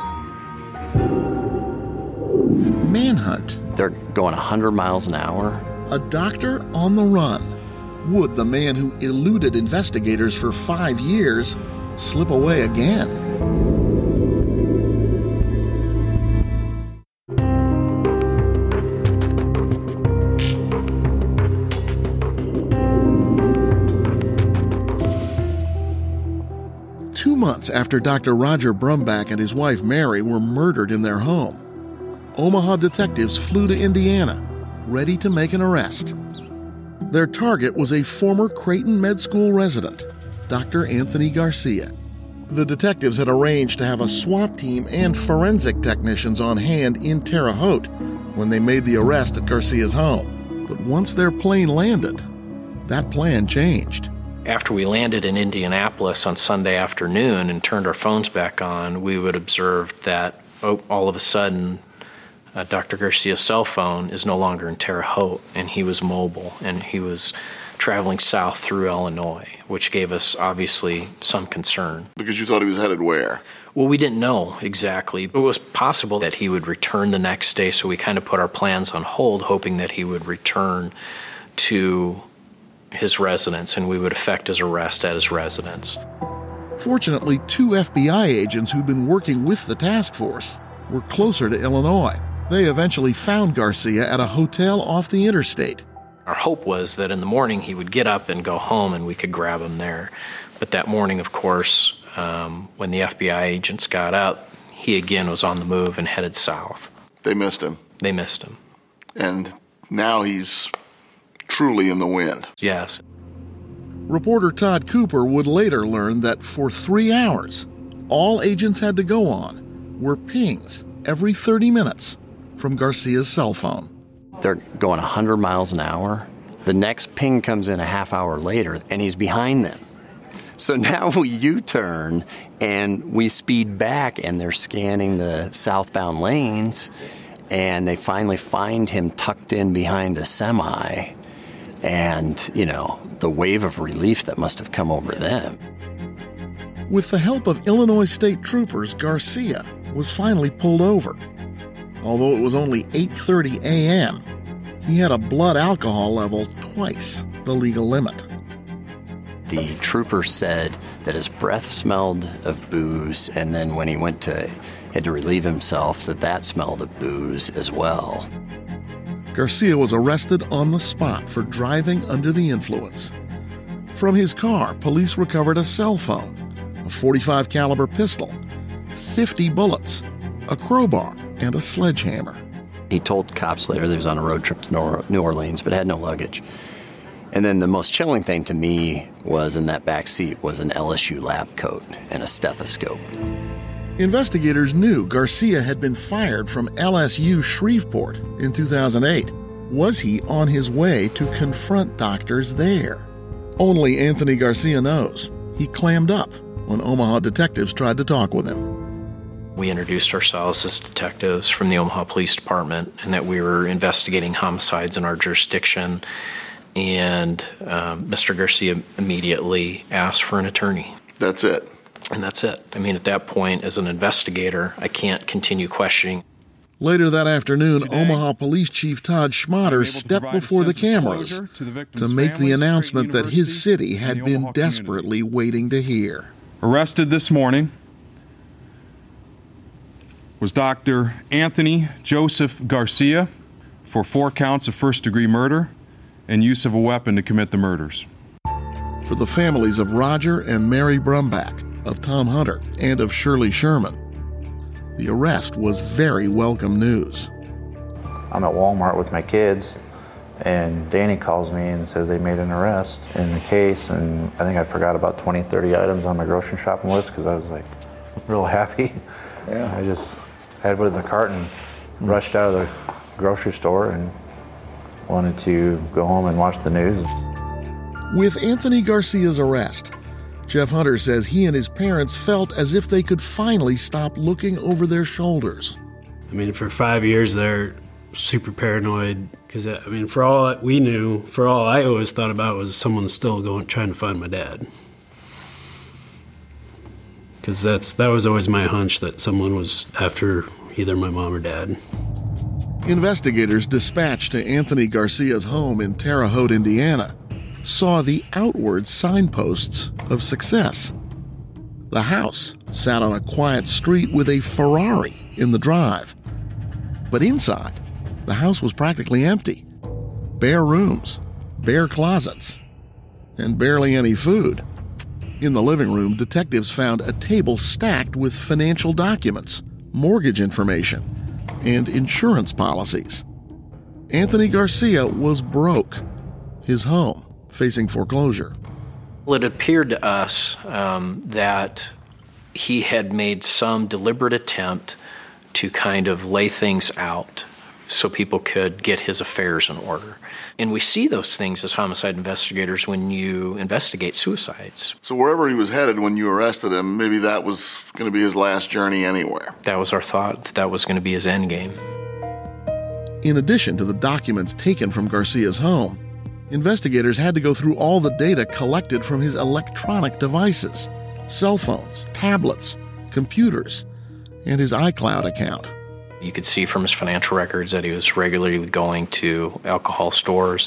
Manhunt. They're going 100 miles an hour. A doctor on the run. Would the man who eluded investigators for 5 years slip away again? Months after Dr. Roger Brumbach and his wife Mary were murdered in their home, Omaha detectives flew to Indiana, ready to make an arrest. Their target was a former Creighton Med School resident, Dr. Anthony Garcia. The detectives had arranged to have a SWAT team and forensic technicians on hand in Terre Haute when they made the arrest at Garcia's home. But once their plane landed, that plan changed. After we landed in Indianapolis on Sunday afternoon and turned our phones back on, we would observe that all of a sudden Dr. Garcia's cell phone is no longer in Terre Haute, and he was mobile, and he was traveling south through Illinois, which gave us obviously some concern. Because you thought he was headed where? Well, we didn't know exactly. It was possible that he would return the next day, so we kind of put our plans on hold, hoping that he would return to his residence and we would effect his arrest at his residence. Fortunately, 2 FBI agents who'd been working with the task force were closer to Illinois. They eventually found Garcia at a hotel off the interstate. Our hope was that in the morning he would get up and go home and we could grab him there. But that morning, of course, when the FBI agents got up, he again was on the move and headed south. They missed him. They missed him. And now he's truly in the wind. Yes. Reporter Todd Cooper would later learn that for 3 hours, all agents had to go on were pings every 30 minutes from Garcia's cell phone. They're going 100 miles an hour. The next ping comes in a half hour later, and he's behind them. So now we U-turn, and we speed back, and they're scanning the southbound lanes, and they finally find him tucked in behind a semi. And, the wave of relief that must have come over them. With the help of Illinois state troopers, Garcia was finally pulled over. Although it was only 8:30 a.m., he had a blood alcohol level twice the legal limit. The trooper said that his breath smelled of booze, and then when he had to relieve himself, that smelled of booze as well. Garcia was arrested on the spot for driving under the influence. From his car, police recovered a cell phone, a .45 caliber pistol, 50 bullets, a crowbar, and a sledgehammer. He told cops later that he was on a road trip to New Orleans, but had no luggage. And then the most chilling thing to me was in that back seat was an LSU lab coat and a stethoscope. Investigators knew Garcia had been fired from LSU Shreveport in 2008. Was he on his way to confront doctors there? Only Anthony Garcia knows. He clammed up when Omaha detectives tried to talk with him. We introduced ourselves as detectives from the Omaha Police Department and that we were investigating homicides in our jurisdiction. And Mr. Garcia immediately asked for an attorney. That's it. And that's it. I mean, at that point, as an investigator, I can't continue questioning. Later that afternoon, Omaha Police Chief Todd Schmatter stepped before the cameras to make the announcement that his city had been desperately waiting to hear. Arrested this morning was Dr. Anthony Joseph Garcia for 4 counts of first-degree murder and use of a weapon to commit the murders. For the families of Roger and Mary Brumbach, of Tom Hunter, and of Shirley Sherman, the arrest was very welcome news. I'm at Walmart with my kids, and Danny calls me and says they made an arrest in the case, and I think I forgot about 20, 30 items on my grocery shopping list because I was like real happy. Yeah. I just had it in the cart and rushed out of the grocery store and wanted to go home and watch the news. With Anthony Garcia's arrest, Jeff Hunter says he and his parents felt as if they could finally stop looking over their shoulders. I mean, for 5 years they're super paranoid because, I mean, for all we knew, for all I always thought about was someone still trying to find my dad. Because that was always my hunch, that someone was after either my mom or dad. Investigators dispatched to Anthony Garcia's home in Terre Haute, Indiana, saw the outward signposts of success. The house sat on a quiet street with a Ferrari in the drive. But inside, the house was practically empty. Bare rooms, bare closets, and barely any food. In the living room, detectives found a table stacked with financial documents, mortgage information, and insurance policies. Anthony Garcia was broke, his home facing foreclosure. Well, it appeared to us that he had made some deliberate attempt to kind of lay things out so people could get his affairs in order. And we see those things as homicide investigators when you investigate suicides. So wherever he was headed when you arrested him, maybe that was going to be his last journey anywhere. That was our thought, that was going to be his end game. In addition to the documents taken from Garcia's home, investigators had to go through all the data collected from his electronic devices, cell phones, tablets, computers, and his iCloud account. You could see from his financial records that he was regularly going to alcohol stores,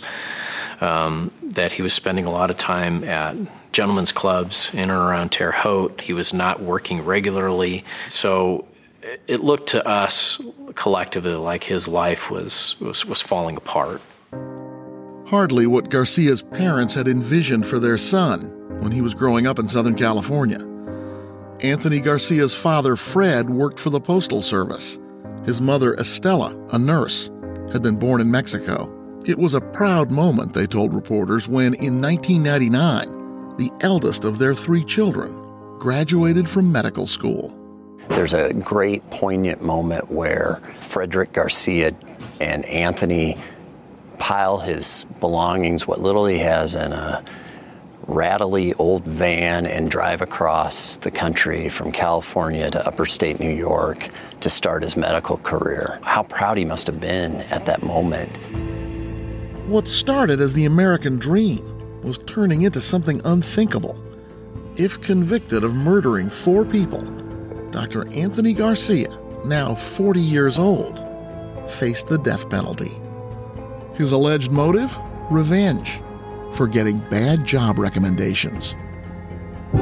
that he was spending a lot of time at gentlemen's clubs in and around Terre Haute. He was not working regularly. So it looked to us collectively like his life was falling apart. Hardly what Garcia's parents had envisioned for their son when he was growing up in Southern California. Anthony Garcia's father, Fred, worked for the Postal Service. His mother, Estela, a nurse, had been born in Mexico. It was a proud moment, they told reporters, when in 1999, the eldest of their 3 children graduated from medical school. There's a great poignant moment where Frederick Garcia and Anthony pile his belongings, what little he has, in a rattly old van and drive across the country from California to upper state New York to start his medical career. How proud he must have been at that moment. What started as the American dream was turning into something unthinkable. If convicted of murdering 4 people, Dr. Anthony Garcia, now 40 years old, faced the death penalty. His alleged motive? Revenge for getting bad job recommendations. I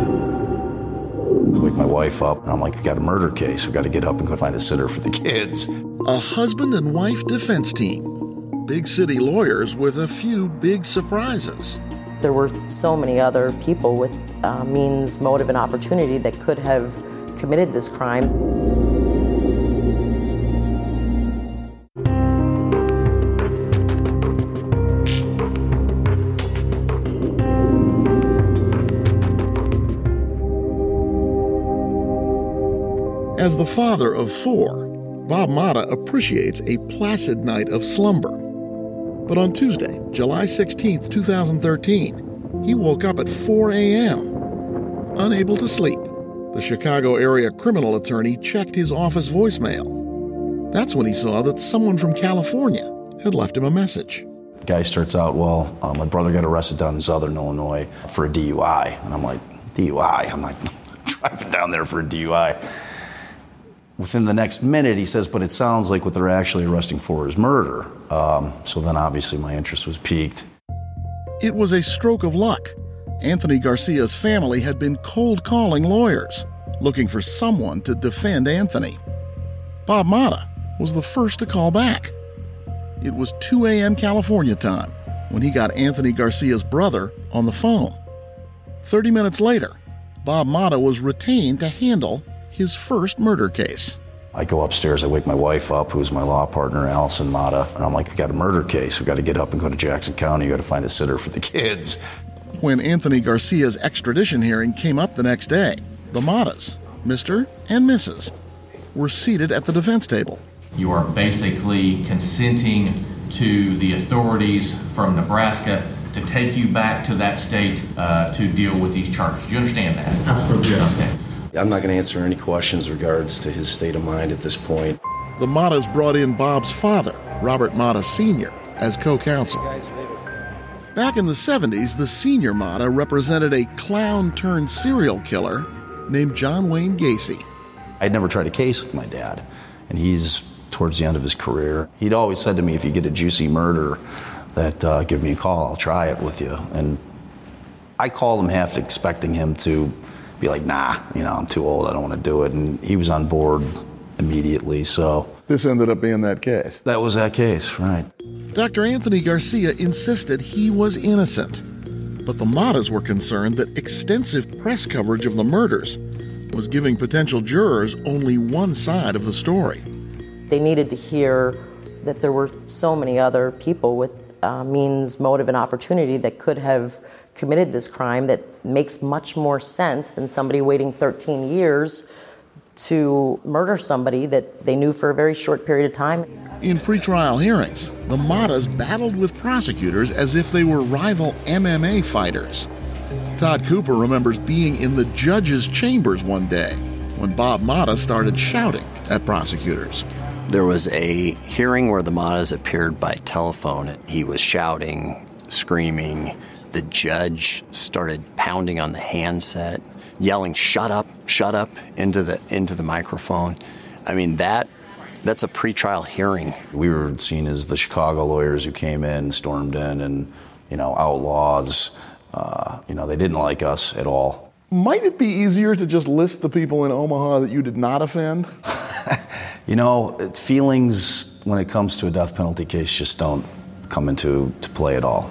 wake my wife up, and I'm like, we got a murder case. We got to get up and go find a sitter for the kids. A husband and wife defense team. Big city lawyers with a few big surprises. There were so many other people with means, motive, and opportunity that could have committed this crime. As the father of 4, Bob Mata appreciates a placid night of slumber. But on Tuesday, July 16, 2013, he woke up at 4 a.m., unable to sleep. The Chicago area criminal attorney checked his office voicemail. That's when he saw that someone from California had left him a message. The guy starts out, well, my brother got arrested down in Southern Illinois for a DUI. And I'm like, DUI? I'm like, driving down there for a DUI. Within the next minute, he says, but it sounds like what they're actually arresting for is murder. So then obviously my interest was piqued. It was a stroke of luck. Anthony Garcia's family had been cold calling lawyers, looking for someone to defend Anthony. Bob Mata was the first to call back. It was 2 a.m. California time when he got Anthony Garcia's brother on the phone. 30 minutes later, Bob Mata was retained to handle his first murder case. I go upstairs, I wake my wife up, who's my law partner, Allison Mata, and I'm like, we got a murder case. We got to get up and go to Jackson County. We got to find a sitter for the kids. When Anthony Garcia's extradition hearing came up the next day, the Matas, Mr. and Mrs., were seated at the defense table. You are basically consenting to the authorities from Nebraska to take you back to that state to deal with these charges. Do you understand that? Absolutely. Okay. I'm not going to answer any questions in regards to his state of mind at this point. The Mattas brought in Bob's father, Robert Matta Sr., as co-counsel. Back in the 70s, the senior Matta represented a clown-turned-serial killer named John Wayne Gacy. I'd never tried a case with my dad, and he's towards the end of his career. He'd always said to me, if you get a juicy murder, that give me a call, I'll try it with you. And I called him half expecting him to be like, nah, I'm too old, I don't want to do it. And he was on board immediately, so. This ended up being that case. That was that case, right. Dr. Anthony Garcia insisted he was innocent, but the Mattas were concerned that extensive press coverage of the murders was giving potential jurors only one side of the story. They needed to hear that there were so many other people with means, motive, and opportunity that could have committed this crime that makes much more sense than somebody waiting 13 years to murder somebody that they knew for a very short period of time. In pretrial hearings, the Mattas battled with prosecutors as if they were rival MMA fighters. Todd Cooper remembers being in the judge's chambers one day when Bob Matta started shouting at prosecutors. There was a hearing where the Mattas appeared by telephone. He was shouting, screaming. The judge started pounding on the handset, yelling, shut up, into the microphone. I mean, that's a pretrial hearing. We were seen as the Chicago lawyers who came in, stormed in, and, outlaws. They didn't like us at all. Might it be easier to just list the people in Omaha that you did not offend? Feelings when it comes to a death penalty case just don't come into play at all.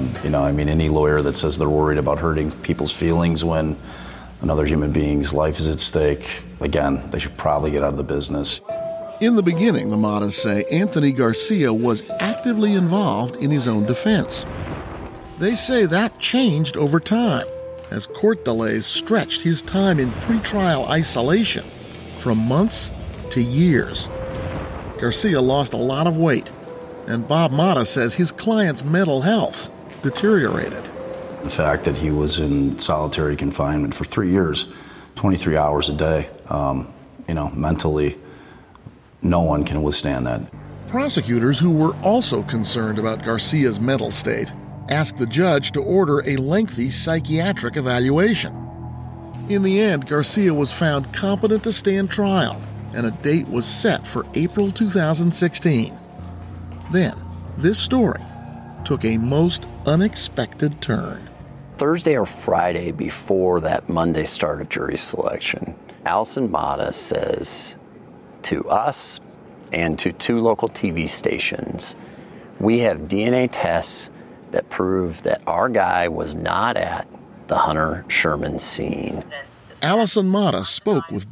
Any lawyer that says they're worried about hurting people's feelings when another human being's life is at stake, again, they should probably get out of the business. In the beginning, the Mattas say Anthony Garcia was actively involved in his own defense. They say that changed over time as court delays stretched his time in pretrial isolation from months to years. Garcia lost a lot of weight, and Bob Matta says his client's mental health deteriorated. The fact that he was in solitary confinement for 3 years, 23 hours a day, mentally, no one can withstand that. Prosecutors who were also concerned about Garcia's mental state asked the judge to order a lengthy psychiatric evaluation. In the end, Garcia was found competent to stand trial, and a date was set for April 2016. Then, this story took a most unexpected turn. Thursday or Friday before that Monday start of jury selection, Allison Matta says to us and to 2 local TV stations, we have DNA tests that prove that our guy was not at the Hunter Sherman scene. Allison Matta spoke with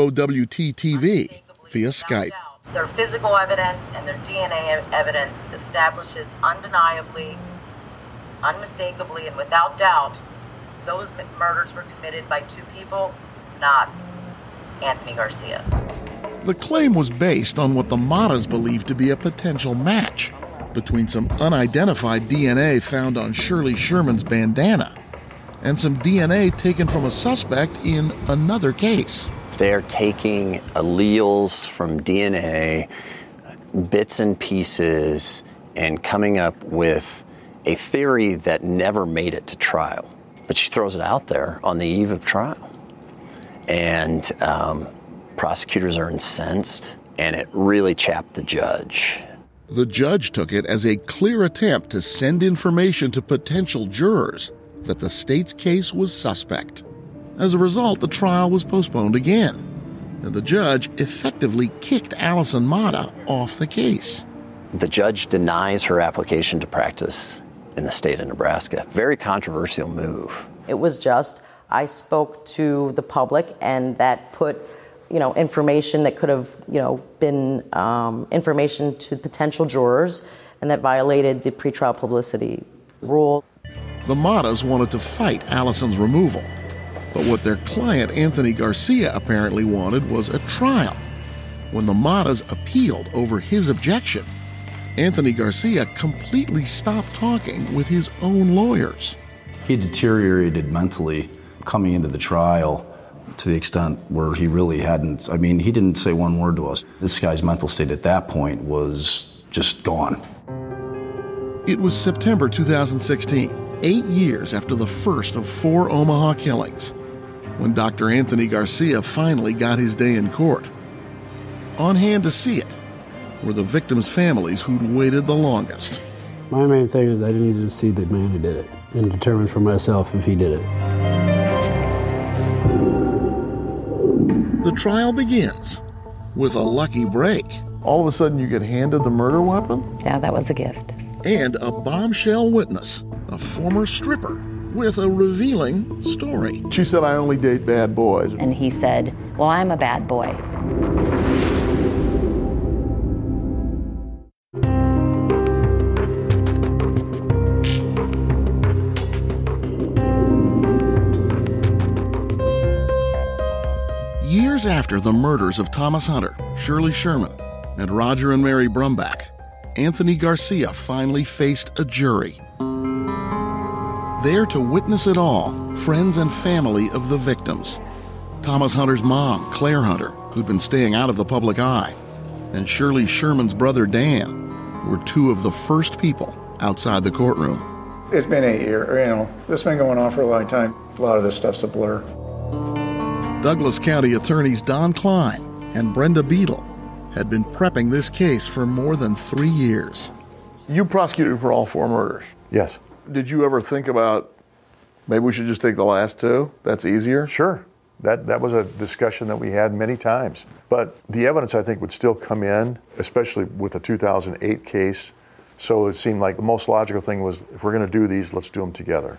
WOWT-TV via Skype. Their physical evidence and their DNA evidence establishes undeniably, unmistakably, and without doubt, those murders were committed by 2 people, not Anthony Garcia. The claim was based on what the Mattas believed to be a potential match between some unidentified DNA found on Shirley Sherman's bandana and some DNA taken from a suspect in another case. They're taking alleles from DNA, bits and pieces, and coming up with a theory that never made it to trial. But she throws it out there on the eve of trial. And prosecutors are incensed, and it really chapped the judge. The judge took it as a clear attempt to send information to potential jurors that the state's case was suspect. As a result, the trial was postponed again, and the judge effectively kicked Allison Matta off the case. The judge denies her application to practice in the state of Nebraska. Very controversial move. It was just, I spoke to the public, and that put, information that could have, been information to potential jurors, and that violated the pretrial publicity rule. The Mattas wanted to fight Allison's removal, but what their client Anthony Garcia apparently wanted was a trial. When the Matas appealed over his objection, Anthony Garcia completely stopped talking with his own lawyers. He deteriorated mentally coming into the trial to the extent where he really hadn't, he didn't say one word to us. This guy's mental state at that point was just gone. It was September 2016, 8 years after the first of 4 Omaha killings, when Dr. Anthony Garcia finally got his day in court. On hand to see it were the victims' families who'd waited the longest. My main thing is I needed to see the man who did it and determine for myself if he did it. The trial begins with a lucky break. All of a sudden you get handed the murder weapon? Yeah, that was a gift. And a bombshell witness, a former stripper, with a revealing story. She said, I only date bad boys. And he said, well, I'm a bad boy. Years after the murders of Thomas Hunter, Shirley Sherman, and Roger and Mary Brumback, Anthony Garcia finally faced a jury. There to witness it all, friends and family of the victims. Thomas Hunter's mom, Claire Hunter, who'd been staying out of the public eye, and Shirley Sherman's brother, Dan, were 2 of the first people outside the courtroom. It's been 8 years, this has been going on for a long time. A lot of this stuff's a blur. Douglas County attorneys Don Klein and Brenda Beadle had been prepping this case for more than 3 years. You prosecuted for all 4 murders? Yes. Did you ever think about, maybe we should just take the last 2? That's easier? Sure. That was a discussion that we had many times. But the evidence, I think, would still come in, especially with the 2008 case. So it seemed like the most logical thing was, if we're going to do these, let's do them together.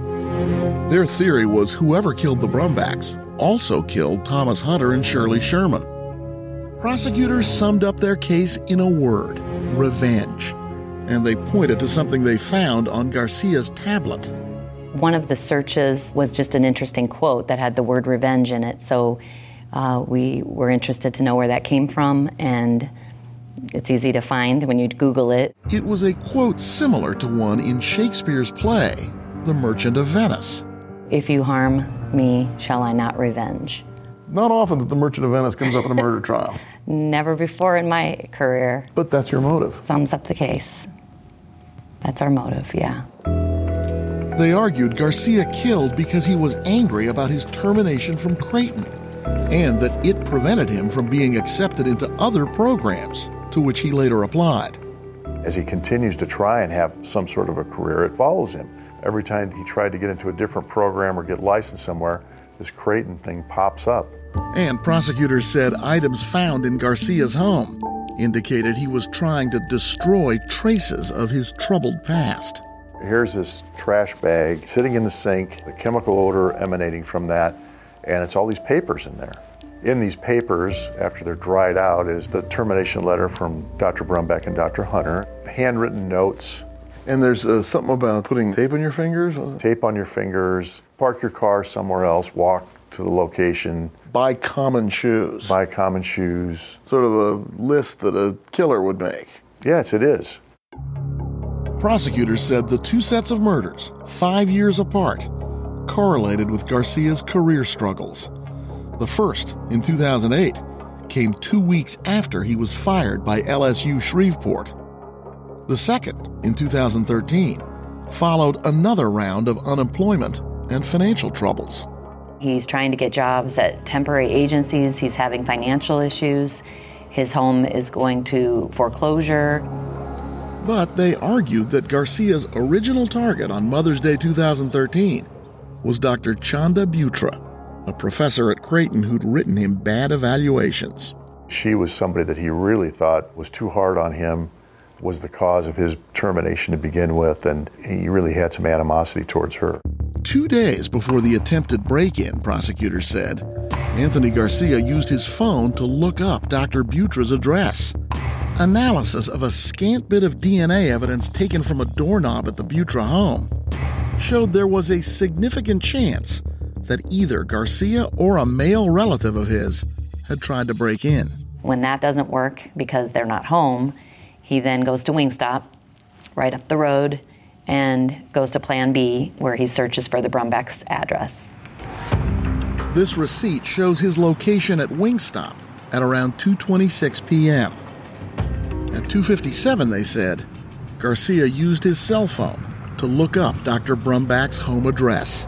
Their theory was whoever killed the Brumbacks also killed Thomas Hunter and Shirley Sherman. Prosecutors summed up their case in a word: revenge. And they pointed to something they found on Garcia's tablet. One of the searches was just an interesting quote that had the word revenge in it. So we were interested to know where that came from, and it's easy to find when you Google it. It was a quote similar to one in Shakespeare's play, The Merchant of Venice. If you harm me, shall I not revenge? Not often that The Merchant of Venice comes up in a murder trial. Never before in my career. But that's your motive. Sums up the case. That's our motive, yeah. They argued Garcia killed because he was angry about his termination from Creighton, and that it prevented him from being accepted into other programs to which he later applied. As he continues to try and have some sort of a career, it follows him. Every time he tried to get into a different program or get licensed somewhere, this Creighton thing pops up. And prosecutors said items found in Garcia's home indicated he was trying to destroy traces of his troubled past. Here's this trash bag sitting in the sink, the chemical odor emanating from that, and it's all these papers in there. In these papers, after they're dried out, is the termination letter from Dr. Brumback and Dr. Hunter, handwritten notes. And there's something about putting tape on your fingers? Tape on your fingers, park your car somewhere else, walk to the location. Buy common shoes. Buy common shoes. Sort of a list that a killer would make. Yes, it is. Prosecutors said the 2 sets of murders, 5 years apart, correlated with Garcia's career struggles. The first, in 2008, came 2 weeks after he was fired by LSU Shreveport. The second, in 2013, followed another round of unemployment and financial troubles. He's trying to get jobs at temporary agencies. He's having financial issues. His home is going to foreclosure. But they argued that Garcia's original target on Mother's Day 2013 was Dr. Chanda Butra, a professor at Creighton who'd written him bad evaluations. She was somebody that he really thought was too hard on him, was the cause of his termination to begin with, and he really had some animosity towards her. 2 days before the attempted break-in, prosecutors said, Anthony Garcia used his phone to look up Dr. Butra's address. Analysis of a scant bit of DNA evidence taken from a doorknob at the Butra home showed there was a significant chance that either Garcia or a male relative of his had tried to break in. When that doesn't work because they're not home, he then goes to Wingstop, right up the road, and goes to Plan B, where he searches for the Brumbach's address. This receipt shows his location at Wingstop at around 2:26 p.m. At 2:57, they said, Garcia used his cell phone to look up Dr. Brumbach's home address.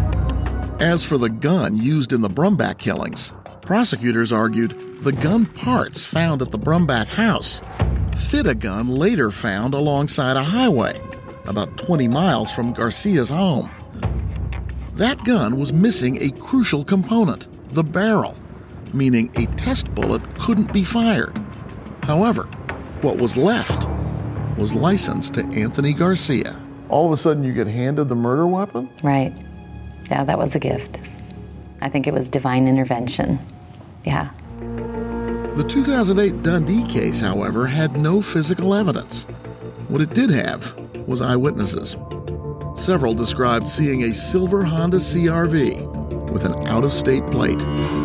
As for the gun used in the Brumbach killings, prosecutors argued the gun parts found at the Brumbach house fit a gun later found alongside a highway, about 20 miles from Garcia's home. That gun was missing a crucial component, the barrel, meaning a test bullet couldn't be fired. However, what was left was licensed to Anthony Garcia. All of a sudden you get handed the murder weapon? Right. Yeah, that was a gift. I think it was divine intervention. Yeah. The 2008 Dundee case, however, had no physical evidence. What it did have was eyewitnesses. Several described seeing a silver Honda CR-V with an out-of-state plate.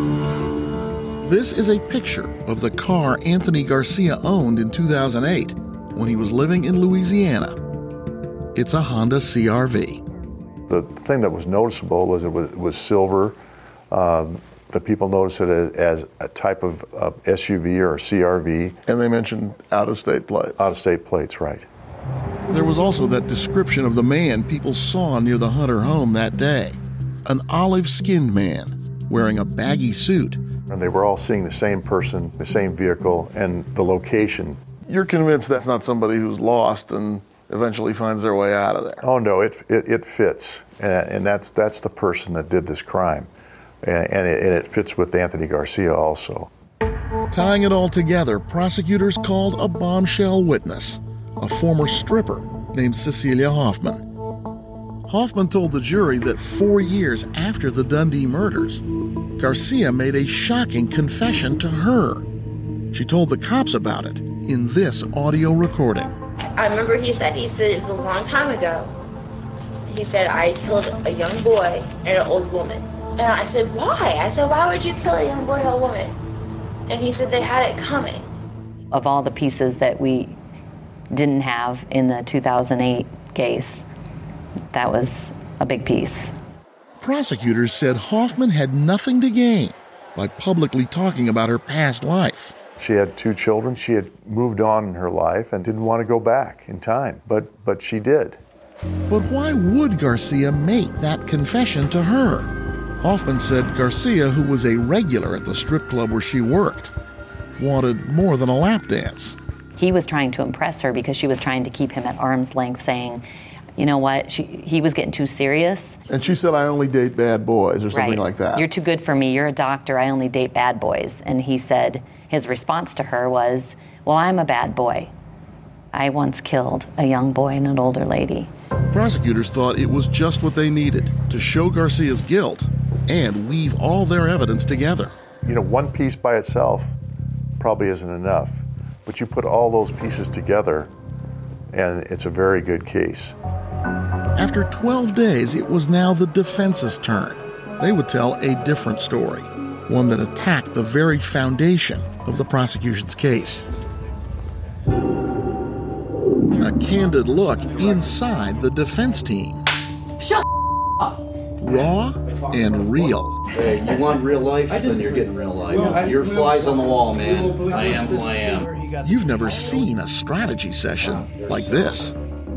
This is a picture of the car Anthony Garcia owned in 2008 when he was living in Louisiana. It's a Honda CR-V. The thing that was noticeable was it was silver. The people noticed it as a type of SUV or CR-V. And they mentioned out-of-state plates. Out-of-state plates, right. There was also that description of the man people saw near the Hunter home that day. An olive-skinned man wearing a baggy suit. And they were all seeing the same person, the same vehicle, and the location. You're convinced that's not somebody who's lost and eventually finds their way out of there? Oh no, it fits, and that's the person that did this crime, and it fits with Anthony Garcia also. Tying it all together, prosecutors called a bombshell witness, a former stripper named Cecilia Hoffman. Hoffman told the jury that 4 years after the Dundee murders, Garcia made a shocking confession to her. She told the cops about it in this audio recording. I remember he said it was a long time ago. He said, I killed a young boy and an old woman. And I said, why? I said, why would you kill a young boy and an old woman? And he said they had it coming. Of all the pieces that we didn't have in the 2008 case, that was a big piece. Prosecutors said Hoffman had nothing to gain by publicly talking about her past life. She had 2 children. She had moved on in her life and didn't want to go back in time, but she did. But why would Garcia make that confession to her? Hoffman said Garcia, who was a regular at the strip club where she worked, wanted more than a lap dance. He was trying to impress her because she was trying to keep him at arm's length, saying, you know what, he was getting too serious. And she said, I only date bad boys, or something like that. You're too good for me. You're a doctor. I only date bad boys. And he said, his response to her was, well, I'm a bad boy. I once killed a young boy and an older lady. Prosecutors thought it was just what they needed to show Garcia's guilt and weave all their evidence together. You know, one piece by itself probably isn't enough, but you put all those pieces together and it's a very good case. After 12 days, it was now the defense's turn. They would tell a different story, one that attacked the very foundation of the prosecution's case. A candid look inside the defense team. Shut up! Raw and real. Hey, you want real life? Then you're getting real life. Your fly's on the wall, man. I am who I am. You've never seen a strategy session like this.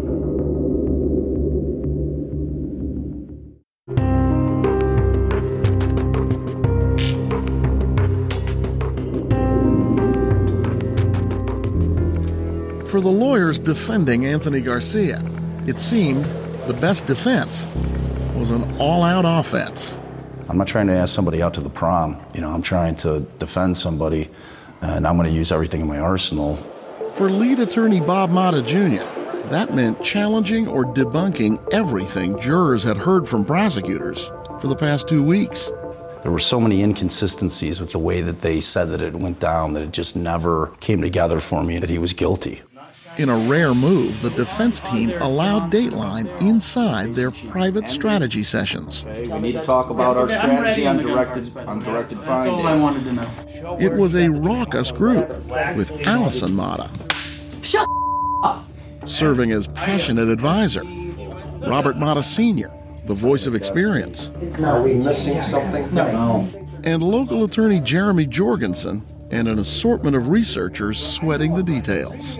For the lawyers defending Anthony Garcia, it seemed the best defense was an all-out offense. I'm not trying to ask somebody out to the prom. I'm trying to defend somebody, and I'm going to use everything in my arsenal. For lead attorney Bob Mata Jr., that meant challenging or debunking everything jurors had heard from prosecutors for the past 2 weeks. There were so many inconsistencies with the way that they said that it went down that it just never came together for me that he was guilty. In a rare move, the defense team allowed Dateline inside their private strategy sessions. Okay, we need to talk about our strategy on directed finding. That's all I wanted to know. It was a raucous group with Allison Mata Shut up! serving as passionate advisor, Robert Mata Sr., the voice of experience, Are we missing something? No. and local attorney Jeremy Jorgensen, and an assortment of researchers sweating the details.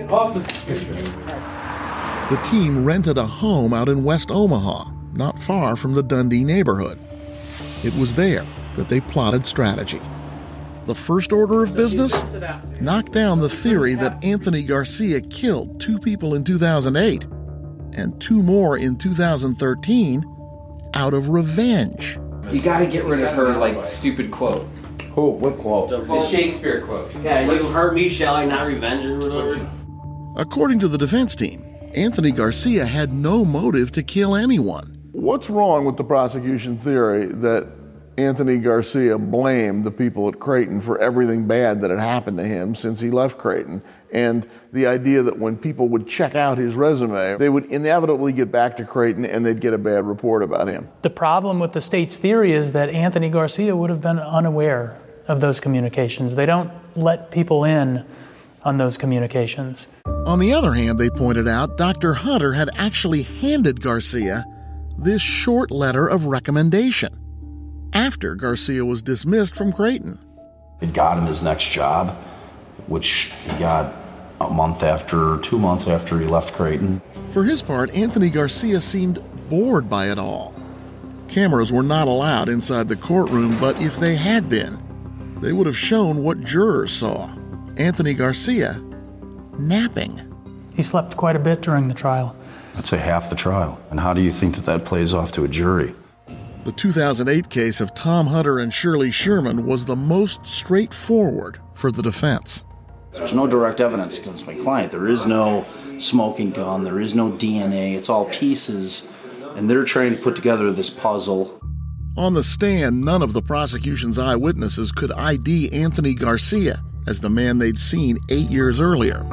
The team rented a home out in West Omaha, not far from the Dundee neighborhood. It was there that they plotted strategy. The first order of business? Knock down the theory that Anthony Garcia killed 2 people in 2008 and 2 more in 2013 out of revenge. You gotta get rid of her, stupid quote. Who? What quote? The Shakespeare quote. Yeah, you heard me, shall I not revenge or whatever? According to the defense team, Anthony Garcia had no motive to kill anyone. What's wrong with the prosecution theory that Anthony Garcia blamed the people at Creighton for everything bad that had happened to him since he left Creighton, and the idea that when people would check out his resume, they would inevitably get back to Creighton and they'd get a bad report about him? The problem with the state's theory is that Anthony Garcia would have been unaware of those communications. They don't let people in on those communications. On the other hand, they pointed out Dr. Hunter had actually handed Garcia this short letter of recommendation after Garcia was dismissed from Creighton. It got him his next job, which he got 2 months after he left Creighton. For his part, Anthony Garcia seemed bored by it all. Cameras were not allowed inside the courtroom, but if they had been, they would have shown what jurors saw. Anthony Garcia napping. He slept quite a bit during the trial. I'd say half the trial. And how do you think that plays off to a jury? The 2008 case of Tom Hunter and Shirley Sherman was the most straightforward for the defense. There's no direct evidence against my client. There is no smoking gun. There is no DNA. It's all pieces. And they're trying to put together this puzzle. On the stand, none of the prosecution's eyewitnesses could ID Anthony Garcia as the man they'd seen 8 years earlier.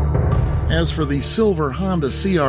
As for the silver Honda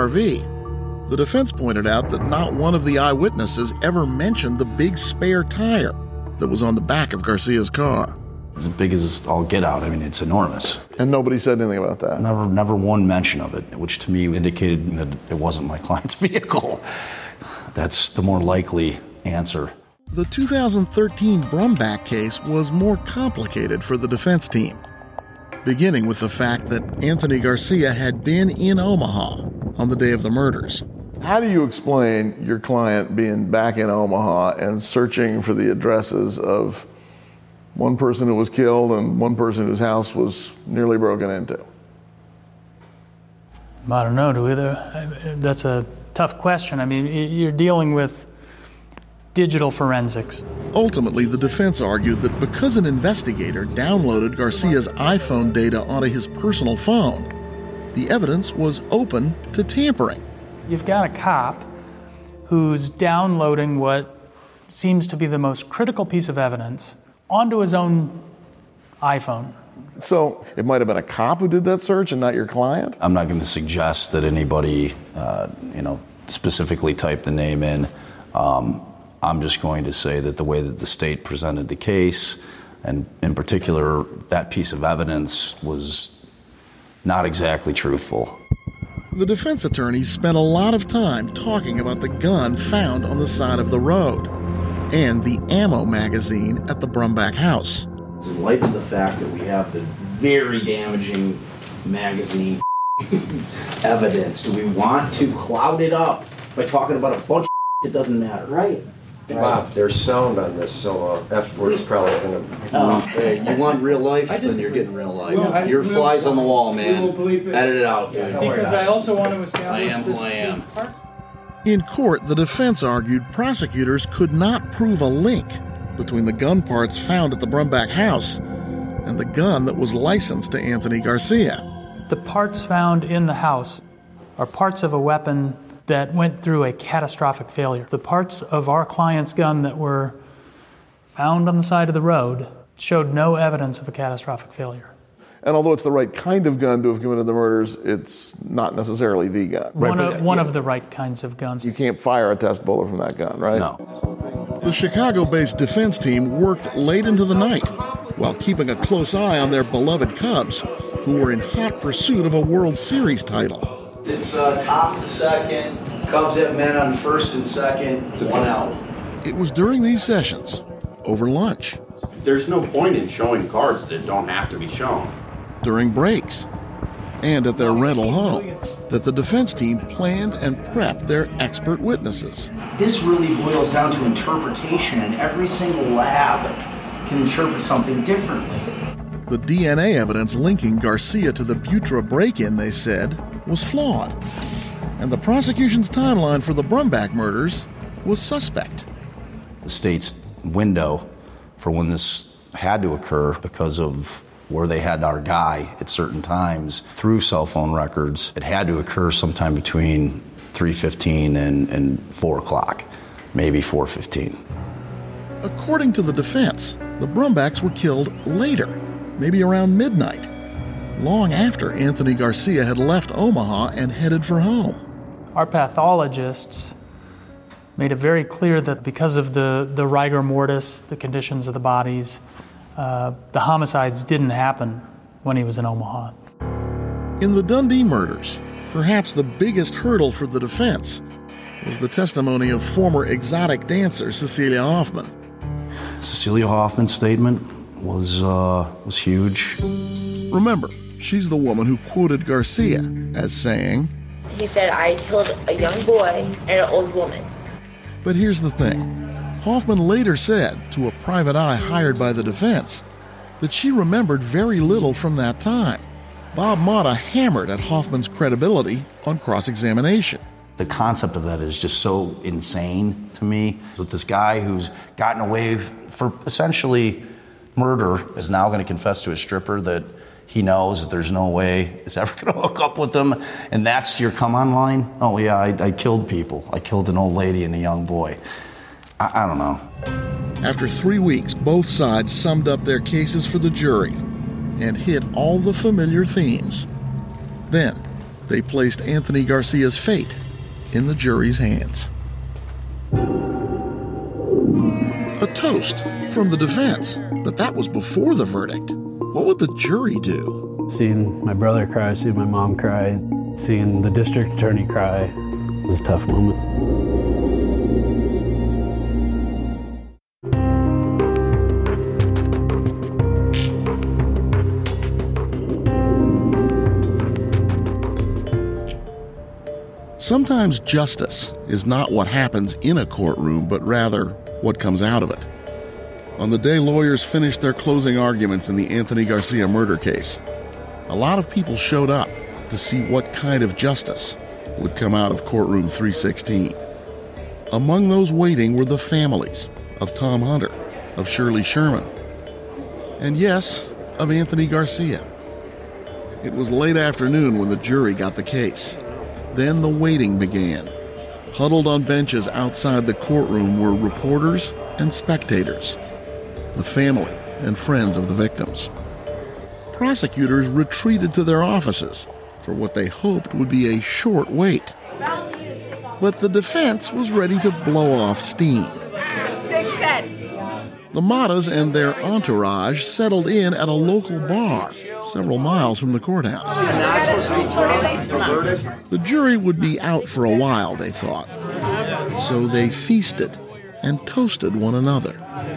CR-V, the defense pointed out that not one of the eyewitnesses ever mentioned the big spare tire that was on the back of Garcia's car. As big as all get out. I mean, it's enormous. And nobody said anything about that? Never one mention of it, which to me indicated that it wasn't my client's vehicle. That's the more likely answer. The 2013 Brumbach case was more complicated for the defense team, beginning with the fact that Anthony Garcia had been in Omaha on the day of the murders. How do you explain your client being back in Omaha and searching for the addresses of one person who was killed and one person whose house was nearly broken into? I don't know. That's a tough question. I mean, you're dealing with digital forensics. Ultimately, the defense argued that because an investigator downloaded Garcia's iPhone data onto his personal phone, the evidence was open to tampering. You've got a cop who's downloading what seems to be the most critical piece of evidence onto his own iPhone. So it might have been a cop who did that search and not your client? I'm not going to suggest that anybody, specifically typed the name in. I'm just going to say that the way that the state presented the case, and in particular, that piece of evidence was not exactly truthful. The defense attorneys spent a lot of time talking about the gun found on the side of the road and the ammo magazine at the Brumbach house. In light of the fact that we have the very damaging magazine evidence, do we want to cloud it up by talking about a bunch of that doesn't matter? Right. Wow, there's sound on this, so F word is probably going to... Hey, you want real life, then you're getting real life. Your flies on the wall, man. Edit it out. Yeah, because I also want to establish I am who I am. In court, the defense argued prosecutors could not prove a link between the gun parts found at the Brumbach house and the gun that was licensed to Anthony Garcia. The parts found in the house are parts of a weapon that went through a catastrophic failure. The parts of our client's gun that were found on the side of the road showed no evidence of a catastrophic failure. And although it's the right kind of gun to have committed the murders, it's not necessarily the gun. One of the right kinds of guns. You can't fire a test bullet from that gun, right? No. The Chicago-based defense team worked late into the night while keeping a close eye on their beloved Cubs, who were in hot pursuit of a World Series title. It's top of the second. Cubs have men on first and second, 1 out. It was during these sessions, over lunch, There's no point in showing cards that don't have to be shown. during breaks, and at their rental home, that the defense team planned and prepped their expert witnesses. This really boils down to interpretation, and every single lab can interpret something differently. The DNA evidence linking Garcia to the Butra break-in, they said, was flawed. And the prosecution's timeline for the Brumbach murders was suspect. The state's window for when this had to occur, because of where they had our guy at certain times through cell phone records, it had to occur sometime between 3:15 and 4 o'clock, maybe 4:15. According to the defense, the Brumbachs were killed later, maybe around midnight, long after Anthony Garcia had left Omaha and headed for home. Our pathologists made it very clear that because of the rigor mortis, the conditions of the bodies, the homicides didn't happen when he was in Omaha. In the Dundee murders, perhaps the biggest hurdle for the defense was the testimony of former exotic dancer Cecilia Hoffman. Cecilia Hoffman's statement was huge. Remember, she's the woman who quoted Garcia as saying, He said, I killed a young boy and an old woman. But here's the thing. Hoffman later said to a private eye hired by the defense that she remembered very little from that time. Bob Motta hammered at Hoffman's credibility on cross-examination. The concept of that is just so insane to me. With this guy who's gotten away for essentially murder is now going to confess to a stripper that he knows that there's no way it's ever going to hook up with them, and that's your come-on line? Oh yeah, I killed people. I killed an old lady and a young boy. I don't know. After 3 weeks, both sides summed up their cases for the jury and hit all the familiar themes. Then, they placed Anthony Garcia's fate in the jury's hands. A toast from the defense, but that was before the verdict. What would the jury do? Seeing my brother cry, seeing my mom cry, seeing the district attorney cry was a tough moment. Sometimes justice is not what happens in a courtroom, but rather what comes out of it. On the day lawyers finished their closing arguments in the Anthony Garcia murder case, a lot of people showed up to see what kind of justice would come out of courtroom 316. Among those waiting were the families of Tom Hunter, of Shirley Sherman, and yes, of Anthony Garcia. It was late afternoon when the jury got the case. Then the waiting began. Huddled on benches outside the courtroom were reporters and spectators, the family and friends of the victims. Prosecutors retreated to their offices for what they hoped would be a short wait. But the defense was ready to blow off steam. The Mottas and their entourage settled in at a local bar several miles from the courthouse. The jury would be out for a while, they thought. So they feasted and toasted one another.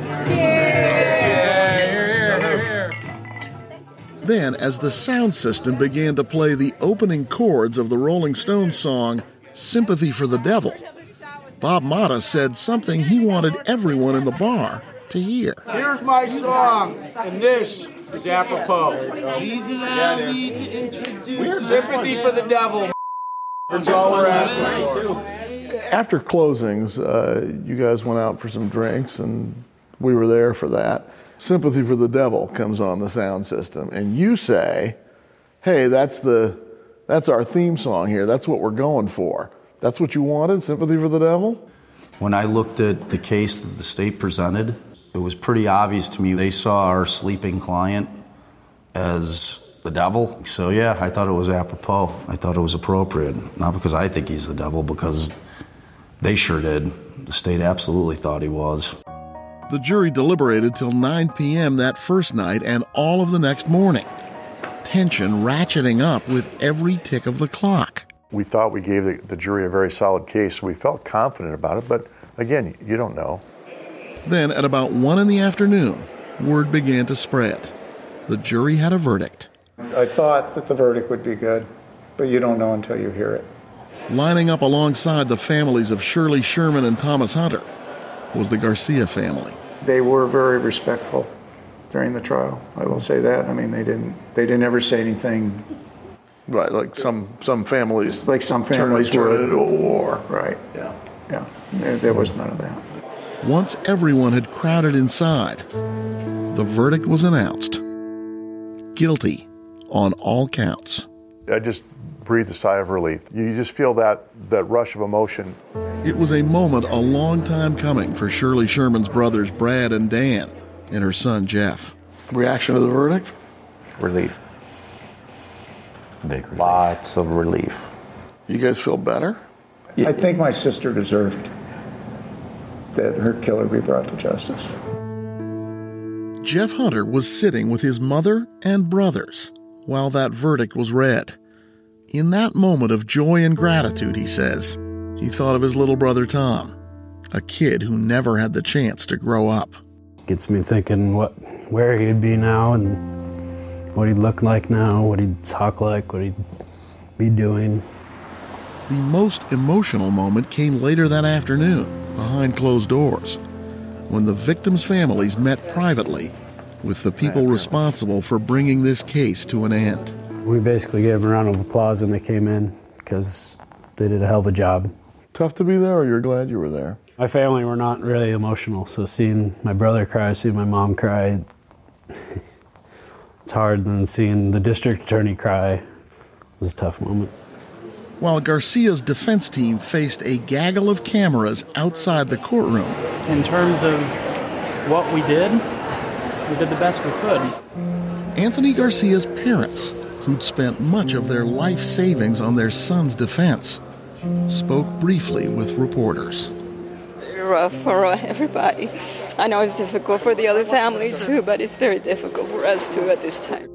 Then, as the sound system began to play the opening chords of the Rolling Stones song, Sympathy for the Devil, Bob Motta said something he wanted everyone in the bar to hear. Here's my song, and this is apropos. Please allow me to introduce Sympathy for the Devil. That's all we're asking for. After closings, you guys went out for some drinks, and we were there for that. Sympathy for the Devil comes on the sound system, and you say, hey, that's our theme song here. That's what we're going for. That's what you wanted, Sympathy for the Devil? When I looked at the case that the state presented, it was pretty obvious to me they saw our sleeping client as the devil. So yeah, I thought it was apropos. I thought it was appropriate. Not because I think he's the devil, because they sure did. The state absolutely thought he was. The jury deliberated till 9 p.m. that first night and all of the next morning. Tension ratcheting up with every tick of the clock. We thought we gave the jury a very solid case, so we felt confident about it, but again, you don't know. Then at about 1 in the afternoon, word began to spread. The jury had a verdict. I thought that the verdict would be good, but you don't know until you hear it. Lining up alongside the families of Shirley Sherman and Thomas Hunter was the Garcia family. They were very respectful during the trial. I will say that. I mean, they didn't ever say anything. Right, like some families. Like some families turn it were into a war. Right. Yeah. There was none of that. Once everyone had crowded inside, the verdict was announced. Guilty on all counts. I just breathed a sigh of relief. You just feel that rush of emotion. It was a moment a long time coming for Shirley Sherman's brothers Brad and Dan and her son Jeff. Reaction to the verdict? Relief. Lots of relief. You guys feel better? I think my sister deserved that her killer be brought to justice. Jeff Hunter was sitting with his mother and brothers while that verdict was read. In that moment of joy and gratitude, he says, he thought of his little brother Tom, a kid who never had the chance to grow up. Gets me thinking where he'd be now and what he'd look like now, what he'd talk like, what he'd be doing. The most emotional moment came later that afternoon, behind closed doors, when the victims' families met privately with the people responsible for bringing this case to an end. We basically gave them a round of applause when they came in because they did a hell of a job. Tough to be there, or you're glad you were there? My family were not really emotional, so seeing my brother cry, seeing my mom cry, it's hard. Than seeing the district attorney cry was a tough moment. While Garcia's defense team faced a gaggle of cameras outside the courtroom. In terms of what we did the best we could. Anthony Garcia's parents, who'd spent much of their life savings on their son's defense, spoke briefly with reporters. Very rough for everybody. I know it's difficult for the other family too, but it's very difficult for us too at this time.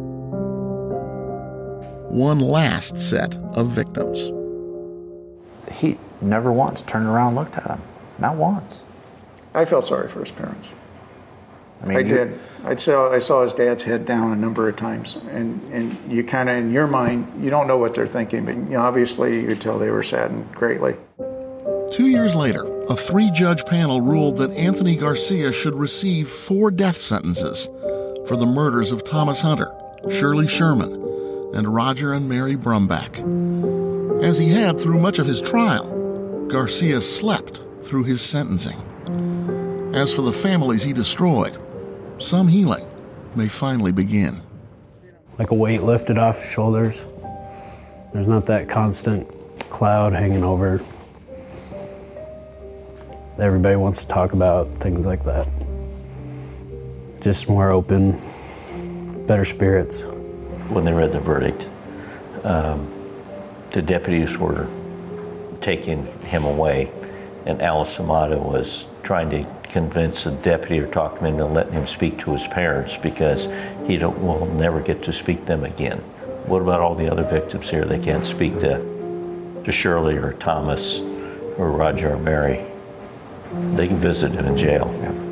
One last set of victims. He never once turned around and looked at him. Not once. I felt sorry for his parents. I did. I saw his dad's head down a number of times, and you kind of, in your mind, you don't know what they're thinking, but obviously you could tell they were saddened greatly. 2 years later, a 3-judge panel ruled that Anthony Garcia should receive 4 death sentences for the murders of Thomas Hunter, Shirley Sherman, and Roger and Mary Brumback. As he had through much of his trial, Garcia slept through his sentencing. As for the families he destroyed, some healing may finally begin. Like a weight lifted off his shoulders. There's not that constant cloud hanging over. Everybody wants to talk about things like that. Just more open, better spirits. When they read the verdict, the deputies were taking him away, and Alice Amato was trying to convince the deputy or talk him into letting him speak to his parents because he will never get to speak to them again. What about all the other victims here? They can't speak to Shirley or Thomas or Roger or Mary. They can visit him in jail.